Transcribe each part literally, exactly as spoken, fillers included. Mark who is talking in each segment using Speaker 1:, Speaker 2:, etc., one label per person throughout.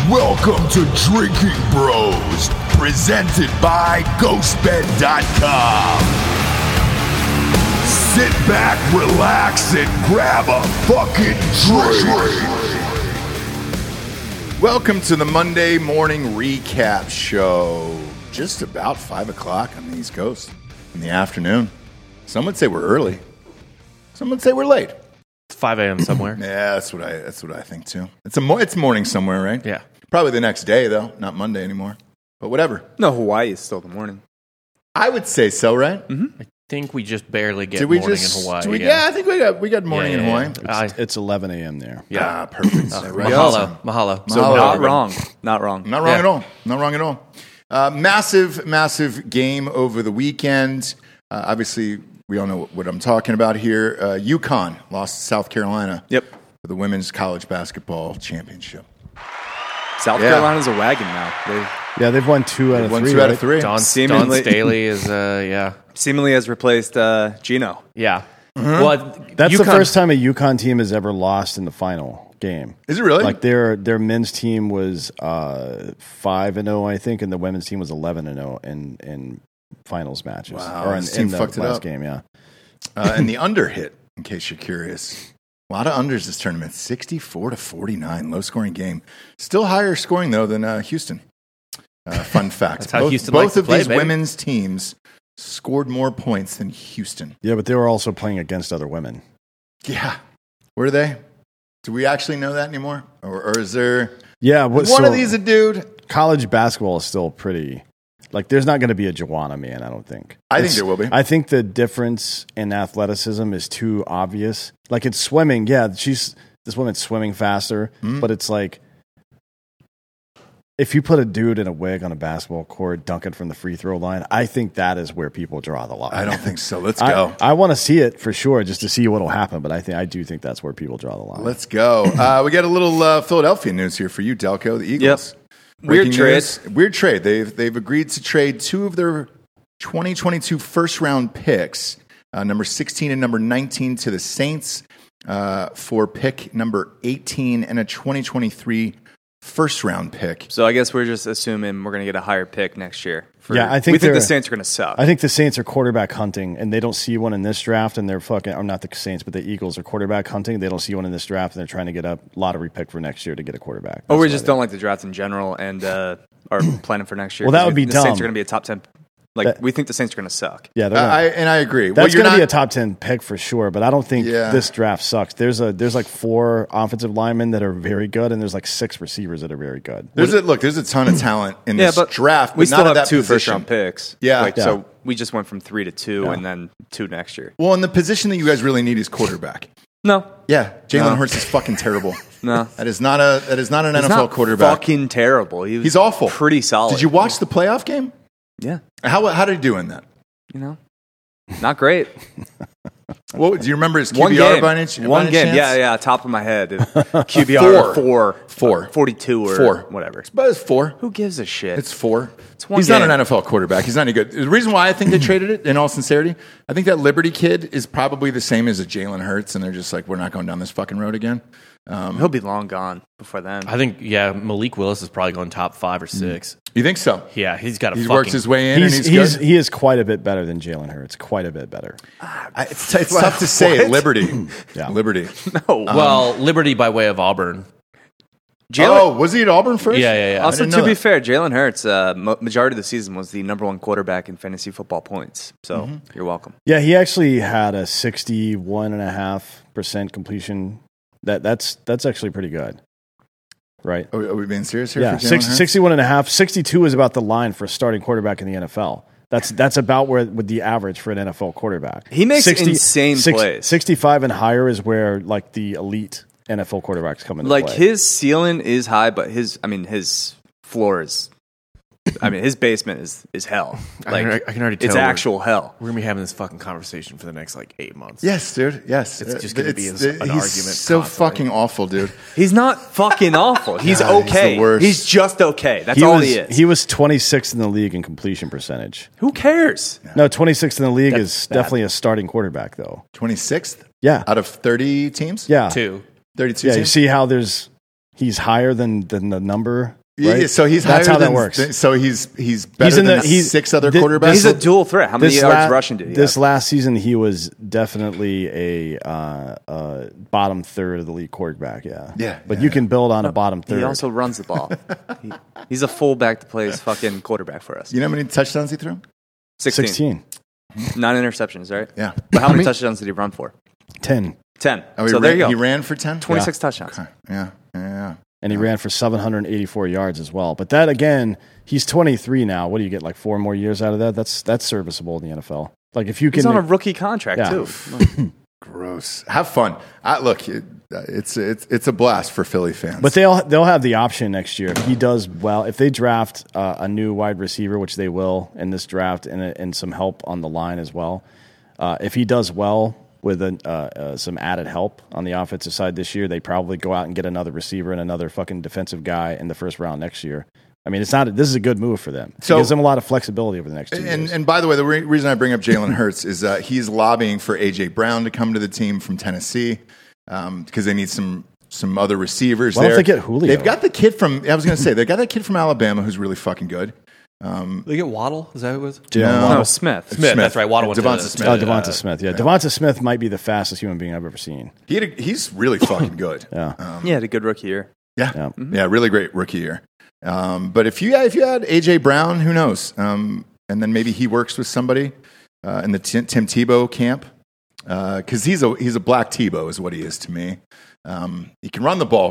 Speaker 1: Welcome to Drinking Bros, presented by ghost bed dot com. Sit back, relax, and grab a fucking drink. Welcome to the Monday morning recap show. Just about five o'clock on the East Coast in the afternoon. Some would say we're early. Some would say we're late.
Speaker 2: It's five a.m. somewhere.
Speaker 1: Yeah, that's what I that's what I think too. It's a mo- it's morning somewhere, right?
Speaker 2: Yeah.
Speaker 1: Probably the next day though, not Monday anymore. But whatever.
Speaker 3: No, Hawaii is still the morning.
Speaker 1: I would say so, right?
Speaker 2: Mm-hmm. I think we just barely get
Speaker 1: Did we
Speaker 2: morning
Speaker 1: just,
Speaker 2: in Hawaii.
Speaker 1: we,
Speaker 2: yeah.
Speaker 1: yeah, I think we got we got morning
Speaker 2: Yeah,
Speaker 1: in
Speaker 2: yeah,
Speaker 1: Hawaii.
Speaker 2: yeah.
Speaker 4: It's, it's eleven a.m. there.
Speaker 2: Yeah.
Speaker 1: Ah, perfect.
Speaker 2: Uh,
Speaker 1: Right.
Speaker 2: mahalo. Mahalo.
Speaker 3: So
Speaker 1: Mahalo,
Speaker 3: not
Speaker 1: everybody.
Speaker 3: wrong. Not wrong.
Speaker 1: Not wrong
Speaker 2: Yeah.
Speaker 1: at all. Not wrong at all. Uh, massive, massive game over the weekend. Uh, obviously, we all know what I'm talking about here. Uh, UConn lost to South Carolina
Speaker 3: Yep.
Speaker 1: for the women's college basketball championship.
Speaker 3: South
Speaker 1: Yeah.
Speaker 3: Carolina's a wagon now. They
Speaker 4: Yeah, they've won two out of
Speaker 1: Won
Speaker 4: three.
Speaker 1: two out of
Speaker 4: right?
Speaker 1: three.
Speaker 2: Don, Don
Speaker 3: Seemingly-
Speaker 2: Staley is, uh, yeah.
Speaker 3: seemingly has replaced uh, Gino.
Speaker 2: Yeah.
Speaker 1: Mm-hmm.
Speaker 2: Well,
Speaker 4: That's the
Speaker 2: UConn
Speaker 4: first time a UConn team has ever lost in the final game.
Speaker 1: Is it really?
Speaker 4: Like their their men's team was uh, five and zero, I think, and the women's team was eleven and zero in in finals matches.
Speaker 1: Wow,
Speaker 4: or in,
Speaker 1: this team
Speaker 4: in the
Speaker 1: fucked it
Speaker 4: last
Speaker 1: up.
Speaker 4: game. Yeah,
Speaker 1: Uh, and the under hit, in case you're curious. A lot of unders this tournament, sixty-four to forty-nine, low scoring game. Still higher scoring though than uh, Houston. Uh, fun fact:
Speaker 2: That's how
Speaker 1: both,
Speaker 2: Houston
Speaker 1: both
Speaker 2: likes to
Speaker 1: of
Speaker 2: play,
Speaker 1: these
Speaker 2: baby.
Speaker 1: women's teams scored more points than Houston.
Speaker 4: yeah, but they were also playing against other women.
Speaker 1: Yeah, were they? Do we actually know that anymore, or, or is there
Speaker 4: Yeah, what,
Speaker 1: is one
Speaker 4: so
Speaker 1: of these a dude?
Speaker 4: college basketball is still pretty. Like, there's not going to be a Joanna man, I don't think.
Speaker 1: I think
Speaker 4: It's-
Speaker 1: there will be.
Speaker 4: I think the difference in athleticism is too obvious. Like, it's swimming. Yeah, she's this woman's swimming faster,
Speaker 1: Mm-hmm.
Speaker 4: but it's like if you put a dude in a wig on a basketball court dunking from the free throw line, I think that is where people draw the line.
Speaker 1: I don't think so. Let's
Speaker 4: I,
Speaker 1: go.
Speaker 4: I want to see it for sure, just to see what will happen. But I think I do think that's where people draw the line.
Speaker 1: Let's go. Uh, we got a little uh, Philadelphia news here for you, Delco. The Eagles.
Speaker 3: Weird
Speaker 1: Breaking
Speaker 3: trade.
Speaker 1: news. Weird trade. They've they've agreed to trade two of their twenty twenty-two first round picks, uh, number sixteen and number nineteen, to the Saints uh, for pick number eighteen and a twenty twenty-three first round pick.
Speaker 3: So I guess we're just assuming we're going to get a higher pick next year. For,
Speaker 4: Yeah, I think
Speaker 3: we think the
Speaker 4: they're-
Speaker 3: Saints are going to suck.
Speaker 4: I think the Saints are quarterback hunting, and they don't see one in this draft, and they're fucking, or not the Saints, but the Eagles are quarterback hunting. They don't see one in this draft, and they're trying to get a lottery pick for next year to get a quarterback.
Speaker 3: or
Speaker 4: That's
Speaker 3: we
Speaker 4: what
Speaker 3: just
Speaker 4: I
Speaker 3: don't
Speaker 4: think.
Speaker 3: like the draft in general and uh, are planning for next year.
Speaker 4: Well, that
Speaker 3: 'cause
Speaker 4: would
Speaker 3: we-
Speaker 4: be
Speaker 3: the Saints
Speaker 4: dumb.
Speaker 3: are going to be a top ten. Like
Speaker 4: That-
Speaker 3: we think the Saints are going to suck.
Speaker 4: Yeah,
Speaker 1: Uh,
Speaker 4: they're gonna,
Speaker 1: I and I agree.
Speaker 4: that's
Speaker 1: well,
Speaker 4: going to
Speaker 1: you're
Speaker 4: be a
Speaker 1: not-
Speaker 4: top ten pick for sure, but I don't think
Speaker 1: Yeah.
Speaker 4: this draft sucks. There's a there's like four offensive linemen that are very good, and there's like six receivers that are very good.
Speaker 1: There's a look. There's a ton of talent in
Speaker 3: Yeah,
Speaker 1: this
Speaker 3: but
Speaker 1: draft. But
Speaker 3: we
Speaker 1: not
Speaker 3: still
Speaker 1: at
Speaker 3: have
Speaker 1: that
Speaker 3: two
Speaker 1: position.
Speaker 3: first round picks.
Speaker 1: Yeah.
Speaker 3: like,
Speaker 4: Yeah.
Speaker 3: so we just went from three to two,
Speaker 4: Yeah.
Speaker 3: and then two next year.
Speaker 1: Well, and the position that you guys really need is quarterback.
Speaker 3: No,
Speaker 1: Yeah, Jalen
Speaker 3: No.
Speaker 1: Hurts is fucking terrible.
Speaker 3: no,
Speaker 1: That is not a that is not an
Speaker 3: He's
Speaker 1: N F L
Speaker 3: not
Speaker 1: quarterback.
Speaker 3: Fucking terrible. He was
Speaker 1: He's awful.
Speaker 3: Pretty solid.
Speaker 1: Did you watch the playoff game?
Speaker 3: Yeah,
Speaker 1: How how did he do in that?
Speaker 3: you know, not great.
Speaker 1: What do you remember his Q
Speaker 3: One
Speaker 1: B R
Speaker 3: game.
Speaker 1: by any, by
Speaker 3: One
Speaker 1: any
Speaker 3: game.
Speaker 1: chance?
Speaker 3: Yeah, yeah. Top of my head. Q B R
Speaker 1: Four.
Speaker 3: four,
Speaker 1: Four.
Speaker 3: forty-two or
Speaker 1: Four.
Speaker 3: whatever.
Speaker 1: But it's four.
Speaker 3: Who gives a shit?
Speaker 1: It's four.
Speaker 3: It's one
Speaker 1: He's not
Speaker 3: game.
Speaker 1: an N F L quarterback. He's not any good. The reason why I think they traded it, in all sincerity, I think that Liberty kid is probably the same as a Jalen Hurts, and they're just like, we're not going down this fucking road again. Um,
Speaker 3: He'll be long gone before then.
Speaker 2: I think, yeah, Malik Willis is probably going top five or six.
Speaker 1: you think so?
Speaker 2: Yeah, he's got a
Speaker 1: He
Speaker 2: fucking...
Speaker 1: works his way in,
Speaker 4: He's,
Speaker 1: and he's,
Speaker 4: he's
Speaker 1: good.
Speaker 4: he is quite a bit better than Jalen Hurts. Quite a bit better.
Speaker 1: I, it's it's tough to say.
Speaker 3: What?
Speaker 1: Liberty,
Speaker 4: Yeah.
Speaker 1: Liberty.
Speaker 3: no.
Speaker 2: Well, Liberty by way of Auburn.
Speaker 3: Jalen-
Speaker 1: Oh, was he at Auburn first?
Speaker 2: Yeah, yeah, yeah.
Speaker 1: I
Speaker 3: also,
Speaker 1: didn't
Speaker 3: to
Speaker 1: know
Speaker 3: be
Speaker 1: that.
Speaker 3: fair, Jalen Hurts, uh, mo- majority of the season was the number one quarterback in fantasy football points. So
Speaker 1: Mm-hmm.
Speaker 3: you're welcome.
Speaker 4: Yeah, he actually had a sixty-one and a half percent completion. That that's that's actually pretty good, right?
Speaker 1: Are we, are we being serious here?
Speaker 4: Yeah,
Speaker 1: for Jalen
Speaker 4: six,
Speaker 1: Hurts?
Speaker 4: sixty-one and a half. sixty-two is about the line for a starting quarterback in the N F L. That's that's about where with the average for an N F L quarterback.
Speaker 3: He makes insane plays.
Speaker 4: sixty-five and higher is where like the elite N F L quarterbacks come into
Speaker 3: Like
Speaker 4: play.
Speaker 3: his ceiling is high, but his, I mean, his floor is. I mean, his basement is is hell.
Speaker 2: I
Speaker 3: Like
Speaker 2: can- I can already
Speaker 3: it's
Speaker 2: tell
Speaker 3: actual hell.
Speaker 2: We're going to be having this fucking conversation for the next, like, eight months.
Speaker 1: Yes, dude. Yes,
Speaker 2: It's just gonna be an argument
Speaker 1: He's so
Speaker 2: constantly.
Speaker 1: fucking awful, dude.
Speaker 3: He's not fucking awful. He's
Speaker 1: God, he's
Speaker 3: okay.
Speaker 1: the worst.
Speaker 3: He's just okay. That's
Speaker 4: he
Speaker 3: all
Speaker 4: was,
Speaker 3: he is.
Speaker 4: He was twenty-sixth in the league in completion percentage.
Speaker 3: Who cares?
Speaker 4: No, twenty-sixth in the league
Speaker 2: That's
Speaker 4: is
Speaker 2: bad.
Speaker 4: definitely a starting quarterback, though.
Speaker 1: twenty-sixth
Speaker 4: Yeah.
Speaker 1: out of thirty teams.
Speaker 4: Yeah.
Speaker 2: Two.
Speaker 1: thirty-two
Speaker 4: Yeah, you
Speaker 1: teams.
Speaker 4: see how there's he's higher than than the number.
Speaker 1: Yeah,
Speaker 4: Right?
Speaker 1: yeah, so he's
Speaker 4: That's
Speaker 1: higher
Speaker 4: how that
Speaker 1: than,
Speaker 4: works.
Speaker 1: th- So he's he's better
Speaker 4: He's in
Speaker 1: than
Speaker 4: the- he's-
Speaker 1: six other
Speaker 4: thi-
Speaker 1: quarterbacks.
Speaker 3: He's a dual threat. How many
Speaker 4: This
Speaker 3: yards
Speaker 4: la-
Speaker 3: rushing did he
Speaker 4: This
Speaker 3: have?
Speaker 4: last season, he was definitely a uh, uh, bottom third of the league quarterback. Yeah,
Speaker 1: Yeah,
Speaker 4: But
Speaker 1: yeah,
Speaker 4: you can build on a bottom third.
Speaker 3: He also runs the ball. he, he's a fullback that plays fucking quarterback for us.
Speaker 1: You know how many touchdowns he threw?
Speaker 3: sixteen.
Speaker 4: sixteen,
Speaker 3: Nine interceptions, right?
Speaker 1: Yeah.
Speaker 3: But how
Speaker 5: How
Speaker 3: many
Speaker 5: many-
Speaker 3: touchdowns did he run for?
Speaker 4: ten,
Speaker 3: ten.
Speaker 1: Oh, he
Speaker 3: so
Speaker 1: ran,
Speaker 3: there you go.
Speaker 1: He ran for ten.
Speaker 3: twenty-six touchdowns.
Speaker 1: Okay. Yeah, yeah, yeah.
Speaker 4: and he ran for seven hundred eighty-four yards as well. But that again, he's twenty-three now. What do you get? Like four more years out of that? That's that's serviceable in the N F L. Like if you can,
Speaker 3: He's on a rookie contract,
Speaker 4: Yeah.
Speaker 3: too.
Speaker 1: Gross. Have fun. I, look, it, it's it's it's a blast for Philly fans.
Speaker 4: But they'll they'll have the option next year if he does well. If they draft uh, a new wide receiver, which they will in this draft, and and some help on the line as well. Uh, if he does well with a, uh, uh, some added help on the offensive side this year, they probably go out and get another receiver and another fucking defensive guy in the first round next year. I mean, it's not. This is a good move for them.
Speaker 1: So-
Speaker 4: it gives them a lot of flexibility over the next two
Speaker 1: And,
Speaker 4: years.
Speaker 1: and by the way, the re- reason I bring up Jalen Hurts is uh, he's lobbying for A J Brown to come to the team from Tennessee because they need some some other receivers
Speaker 4: Why don't
Speaker 1: there.
Speaker 4: they get Julio?
Speaker 1: They've got the kid from. I was going to say they got that kid from Alabama who's really fucking good.
Speaker 2: They get Waddle? Is that who it was?
Speaker 4: Jalen
Speaker 1: No.
Speaker 4: Waddle.
Speaker 3: No, Smith.
Speaker 2: Smith, that's right. Waddle went to
Speaker 1: Devonta
Speaker 2: the-
Speaker 1: Smith.
Speaker 4: Oh, Devonta Smith. Yeah, Devonta Smith might be the fastest human being I've ever seen.
Speaker 1: He had a, he's really fucking good.
Speaker 4: Yeah.
Speaker 3: He had a good rookie year.
Speaker 1: Yeah,
Speaker 4: Yeah.
Speaker 1: yeah, really great rookie year. Um, but if you if you had A J Brown, who knows? Um, and then maybe he works with somebody uh, in the Tim, Tim Tebow camp because he's a he's a black Tebow is what he is to me. Um, he can run the ball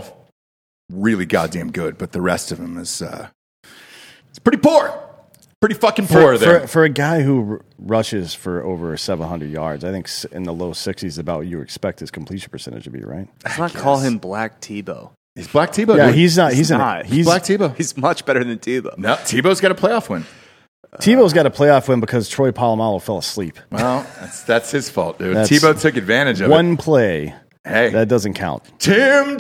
Speaker 1: really goddamn good, but the rest of him is uh, it's pretty poor, pretty fucking poor
Speaker 4: For,
Speaker 1: there.
Speaker 4: for, for a guy who r- rushes for over seven hundred yards, I think s- in the low sixties is about what you expect his completion percentage to be, right?
Speaker 3: Let's not call him Black Tebow.
Speaker 1: he's black Tebow.
Speaker 4: Yeah,
Speaker 1: dude.
Speaker 4: he's not. He's,
Speaker 3: He's
Speaker 4: an,
Speaker 3: not.
Speaker 4: He's
Speaker 1: black Tebow.
Speaker 3: He's much better than Tebow.
Speaker 1: No, Tebow's got a playoff win.
Speaker 4: Tebow's got a playoff win because Troy Polamalu fell asleep.
Speaker 1: Well, that's that's his fault, dude.
Speaker 4: That's-
Speaker 1: Tebow took advantage of it.
Speaker 4: One play
Speaker 1: Hey,
Speaker 4: that doesn't count.
Speaker 1: Tim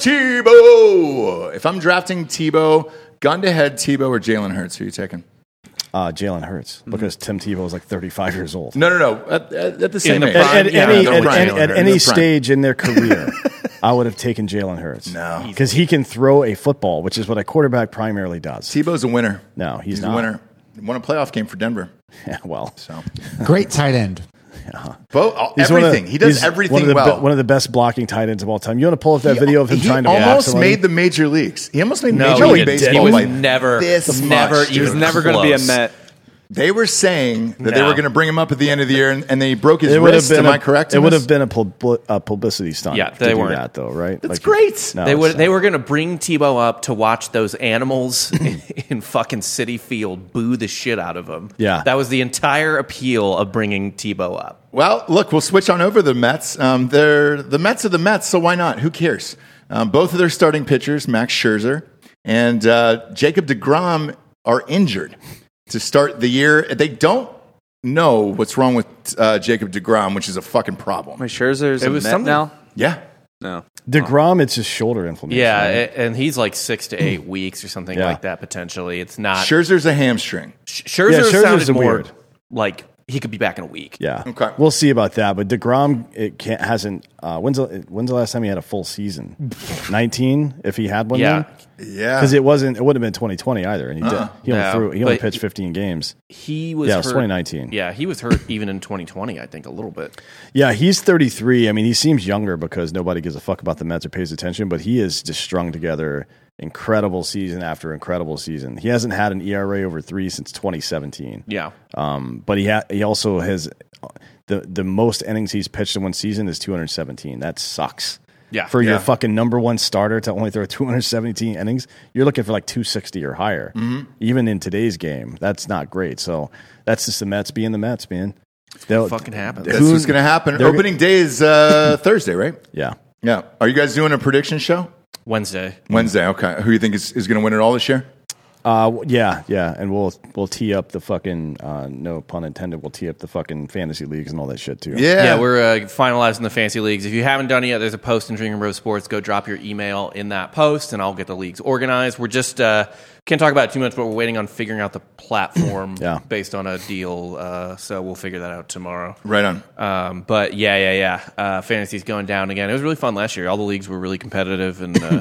Speaker 1: Tebow. If I'm drafting Tebow, gun to head, Tebow or Jalen Hurts, who are you taking?
Speaker 4: Uh, Jalen Hurts because Tim Tebow is like thirty-five years old.
Speaker 1: No, no, no. At, at, at the same
Speaker 2: the
Speaker 1: age.
Speaker 2: prime,
Speaker 4: At, at
Speaker 2: yeah,
Speaker 4: any,
Speaker 2: the
Speaker 4: at,
Speaker 2: prime.
Speaker 4: any- at
Speaker 1: In
Speaker 4: any
Speaker 1: the prime.
Speaker 4: stage in their career, I would have taken Jalen Hurts.
Speaker 1: No.
Speaker 4: Because he can throw a football, which is what a quarterback primarily does.
Speaker 1: Tebow's a winner.
Speaker 4: No, he's,
Speaker 1: He's
Speaker 4: not.
Speaker 1: a winner. Won a playoff game for Denver.
Speaker 4: Yeah, well,
Speaker 1: So,
Speaker 5: Great tight end.
Speaker 1: Both, all-
Speaker 4: he's one of the-
Speaker 1: everything. he does
Speaker 4: he's
Speaker 1: everything
Speaker 4: one of the
Speaker 1: well.
Speaker 4: Be, one of the best blocking tight ends of all time. You want to pull up that
Speaker 1: He-
Speaker 4: video of him
Speaker 1: he
Speaker 4: trying to block
Speaker 1: almost
Speaker 4: somebody?
Speaker 1: made the major leagues. He almost made
Speaker 2: No,
Speaker 1: Major
Speaker 2: he
Speaker 1: League
Speaker 2: didn't.
Speaker 1: Baseball.
Speaker 2: He was
Speaker 1: like
Speaker 2: never,
Speaker 1: this
Speaker 2: never
Speaker 1: much,
Speaker 2: even
Speaker 1: dude.
Speaker 3: He's never going to be a
Speaker 2: close.
Speaker 3: Met.
Speaker 1: They were saying that they
Speaker 2: No.
Speaker 1: were going to bring him up at the end of the year, and, and then he broke his
Speaker 4: It would have
Speaker 1: wrist.
Speaker 4: been.
Speaker 1: Am
Speaker 4: a-
Speaker 1: I correct?
Speaker 4: It
Speaker 1: in
Speaker 4: would
Speaker 1: this?
Speaker 4: have been a, pub- a publicity stunt.
Speaker 2: Yeah,
Speaker 4: to
Speaker 2: they
Speaker 4: do
Speaker 2: weren't.
Speaker 4: that though, right?
Speaker 1: That's
Speaker 4: Like,
Speaker 1: great.
Speaker 4: No,
Speaker 2: They would.
Speaker 4: it's
Speaker 2: They
Speaker 4: not.
Speaker 2: were going to bring Tebow up to watch those animals in, in fucking City Field boo the shit out of him.
Speaker 4: Yeah.
Speaker 2: that was the entire appeal of bringing Tebow up.
Speaker 1: Well, look, we'll switch on over to the Mets. Um, they're the Mets are the Mets, so why not? Who cares? Um, both of their starting pitchers, Max Scherzer and uh, Jacob deGrom, are injured to start the year. They don't know what's wrong with uh, Jacob deGrom, which is a fucking problem.
Speaker 3: My Scherzer's
Speaker 2: It
Speaker 3: a
Speaker 2: was
Speaker 3: Met
Speaker 2: something-
Speaker 3: now?
Speaker 1: Yeah.
Speaker 3: No.
Speaker 4: DeGrom, it's just shoulder inflammation.
Speaker 2: Yeah,
Speaker 4: right?
Speaker 2: a- and he's like six to eight weeks or something
Speaker 4: Yeah.
Speaker 2: like that potentially. It's not.
Speaker 1: Scherzer's a hamstring.
Speaker 2: Sh- Scherzer
Speaker 4: Yeah, Scherzer's
Speaker 2: sounded
Speaker 4: a
Speaker 2: more
Speaker 4: weird.
Speaker 2: like he could be back in a week.
Speaker 4: Yeah.
Speaker 1: Okay.
Speaker 4: We'll see about that. But DeGrom, it can't, hasn't. Uh, when's, the, when's the last time he had a full season? nineteen, if he had one
Speaker 2: Yeah.
Speaker 1: Yeah.
Speaker 4: Because it wasn't, it wouldn't have been twenty twenty either. And he, did, he only,
Speaker 2: No,
Speaker 4: threw, he only
Speaker 2: but-
Speaker 4: pitched fifteen games.
Speaker 2: He was.
Speaker 4: Yeah, it was
Speaker 2: hurt-
Speaker 4: twenty nineteen.
Speaker 2: Yeah, he was hurt even in twenty twenty. I think a little bit.
Speaker 4: Yeah, he's thirty-three. I mean, he seems younger because nobody gives a fuck about the Mets or pays attention, but he is just strung together incredible season after incredible season. He hasn't had an E R A over three since twenty seventeen.
Speaker 2: Yeah.
Speaker 4: Um, but he ha- he also has the the most innings he's pitched in one season is two hundred seventeen. That sucks.
Speaker 2: Yeah.
Speaker 4: For
Speaker 1: Yeah.
Speaker 4: your fucking number one starter to only throw two hundred seventeen innings, you're looking for like two sixty or higher.
Speaker 1: Mm-hmm.
Speaker 4: Even in today's game, that's not great. So that's just the Mets being the Mets, man. They'll
Speaker 2: Fucking happens.
Speaker 1: That's
Speaker 4: Who-
Speaker 1: what's going to happen.
Speaker 4: they're-
Speaker 1: Opening day is uh, Thursday, right?
Speaker 4: Yeah.
Speaker 1: Yeah. Are you guys doing a prediction show?
Speaker 2: Wednesday.
Speaker 1: Wednesday. Okay. Who do you think is, is going to win it all this year?
Speaker 4: Uh, yeah, yeah, and we'll we'll tee up the fucking uh, no pun intended. We'll tee up the fucking fantasy leagues and all that shit too.
Speaker 1: Yeah.
Speaker 2: Yeah, we're uh, finalizing the fantasy leagues. If you haven't done it yet, there's a post in Drinking Bros Sports. Go drop your email in that post, and I'll get the leagues organized. We're just uh, can't talk about it too much, but we're waiting on figuring out the platform
Speaker 4: Yeah.
Speaker 2: based on a deal. Uh, so we'll figure that out tomorrow.
Speaker 1: Right on.
Speaker 2: Um, but yeah, yeah, yeah. Uh, fantasy's going down again. It was really fun last year. All the leagues were really competitive, and uh,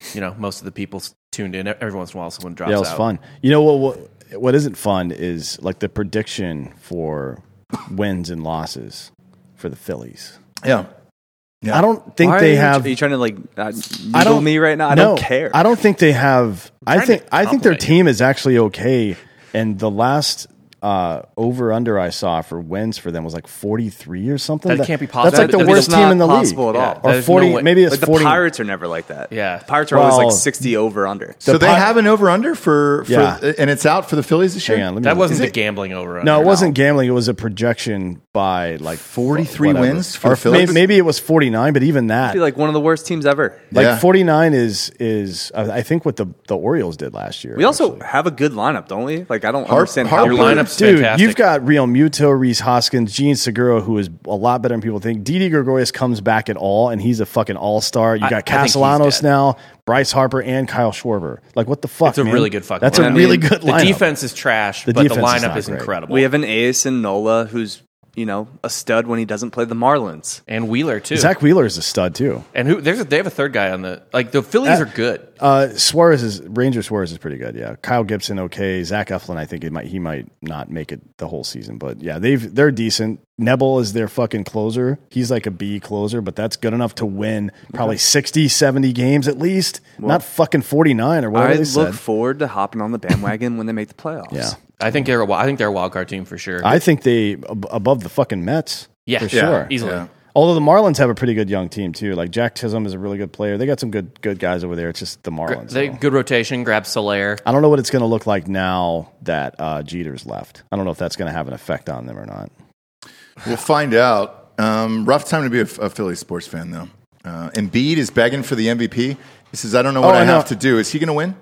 Speaker 2: you know, most of the people tuned in. Every once in a while, someone drops out.
Speaker 4: Yeah, it was
Speaker 2: out.
Speaker 4: fun. You know what, what? What isn't fun is like the prediction for wins and losses for the Phillies.
Speaker 1: Yeah. Yeah.
Speaker 4: I don't think
Speaker 3: Why
Speaker 4: they
Speaker 3: are you,
Speaker 4: have.
Speaker 3: Are you trying to like uh,
Speaker 4: I don't
Speaker 3: me right now? I
Speaker 4: no,
Speaker 3: don't care.
Speaker 4: I don't think they have. I
Speaker 2: trying
Speaker 4: think
Speaker 2: to
Speaker 4: I think their
Speaker 2: compliment
Speaker 4: team is actually okay. And the last uh, over under I saw for wins for them was like forty-three or something.
Speaker 2: That can't be
Speaker 4: That's
Speaker 2: possible.
Speaker 4: like the
Speaker 2: That-
Speaker 4: worst
Speaker 3: that's
Speaker 4: team
Speaker 3: not
Speaker 4: in the league.
Speaker 3: possible at all.
Speaker 2: Yeah.
Speaker 4: Or
Speaker 2: There's
Speaker 4: forty,
Speaker 2: no way-
Speaker 4: maybe it's
Speaker 3: Like the
Speaker 4: forty.
Speaker 3: Pirates are never like that.
Speaker 2: Yeah.
Speaker 3: The Pirates are always
Speaker 4: Well,
Speaker 3: like sixty over under.
Speaker 1: So
Speaker 4: The
Speaker 1: they
Speaker 4: Pi-
Speaker 1: have an over under for, for
Speaker 4: Yeah.
Speaker 1: and it's out for the Phillies this year.
Speaker 4: Hang on, let me
Speaker 2: That
Speaker 4: look.
Speaker 2: wasn't
Speaker 1: Is
Speaker 2: the
Speaker 1: it-
Speaker 2: gambling over.
Speaker 4: No, it wasn't gambling. It was a projection by like
Speaker 1: forty-three
Speaker 4: whatever.
Speaker 1: wins for
Speaker 4: or
Speaker 1: the Phillies?
Speaker 4: Maybe, maybe it was forty-nine, but even that,
Speaker 3: Be like one of the worst teams ever.
Speaker 4: like
Speaker 1: Yeah.
Speaker 4: forty-nine is is uh, I think what the the Orioles did last year.
Speaker 3: We also
Speaker 4: actually.
Speaker 3: have a good lineup, don't we? Like I don't
Speaker 1: Har-
Speaker 3: understand
Speaker 1: Harper-
Speaker 3: how
Speaker 2: Your
Speaker 3: we
Speaker 2: lineup's
Speaker 4: Dude,
Speaker 2: fantastic.
Speaker 4: you've got Real Muto, Reese Hoskins, Gene Segura, who is a lot better than people think. Didi Gregorius comes back at all, and he's a fucking all-star. You
Speaker 2: I-
Speaker 4: got
Speaker 2: I think he's
Speaker 4: Castellanos
Speaker 2: dead.
Speaker 4: now, Bryce Harper, and Kyle Schwarber. Like, what the fuck,
Speaker 2: It's a
Speaker 4: man?
Speaker 2: really good fucking
Speaker 4: That's
Speaker 2: lineup.
Speaker 4: a
Speaker 2: I
Speaker 4: really
Speaker 3: mean,
Speaker 4: good
Speaker 2: The
Speaker 4: lineup.
Speaker 2: defense is trash,
Speaker 4: The
Speaker 2: but the
Speaker 4: defense is
Speaker 2: lineup
Speaker 4: not
Speaker 2: is,
Speaker 4: great.
Speaker 2: incredible.
Speaker 3: We have an ace in Nola who's, you know, a stud when he doesn't play the Marlins.
Speaker 2: and Wheeler too.
Speaker 4: Zach Wheeler is a stud, too.
Speaker 2: And who? There's a, they have a third guy on the like. The Phillies
Speaker 4: Uh,
Speaker 2: are good.
Speaker 4: Uh, Suarez is Ranger Suarez is pretty good. Yeah, Kyle Gibson okay. Zach Eflin, I think it might he might not make it the whole season, but yeah, they've they're decent. Nebel is their fucking closer. He's like a B closer, but that's good enough to win probably sixty, seventy games at least. not fucking forty-nine or whatever
Speaker 3: I
Speaker 4: they
Speaker 3: look
Speaker 4: said.
Speaker 3: forward to hopping on the bandwagon when they make the playoffs.
Speaker 4: Yeah,
Speaker 2: I think they're. A, I think they're a wild card team for sure.
Speaker 4: I think they ab- above the fucking Mets.
Speaker 2: yeah,
Speaker 4: for
Speaker 2: yeah,
Speaker 4: sure.
Speaker 2: easily.
Speaker 1: Yeah.
Speaker 4: Although the Marlins have a pretty good young team too. Like Jack Chisholm is a really good player. They got some good good guys over there. It's just the Marlins.
Speaker 2: They
Speaker 4: so.
Speaker 2: good rotation. Grab Soler.
Speaker 4: I don't know what it's going to look like now that uh, Jeter's left. I don't know if that's going to have an effect on them or not.
Speaker 1: We'll find out. Um, rough time to be a, a Philly sports fan, though. Uh, Embiid is begging for the M V P. He says, I don't know what
Speaker 4: Oh,
Speaker 1: I
Speaker 4: I know.
Speaker 1: have to do. Is he going to win?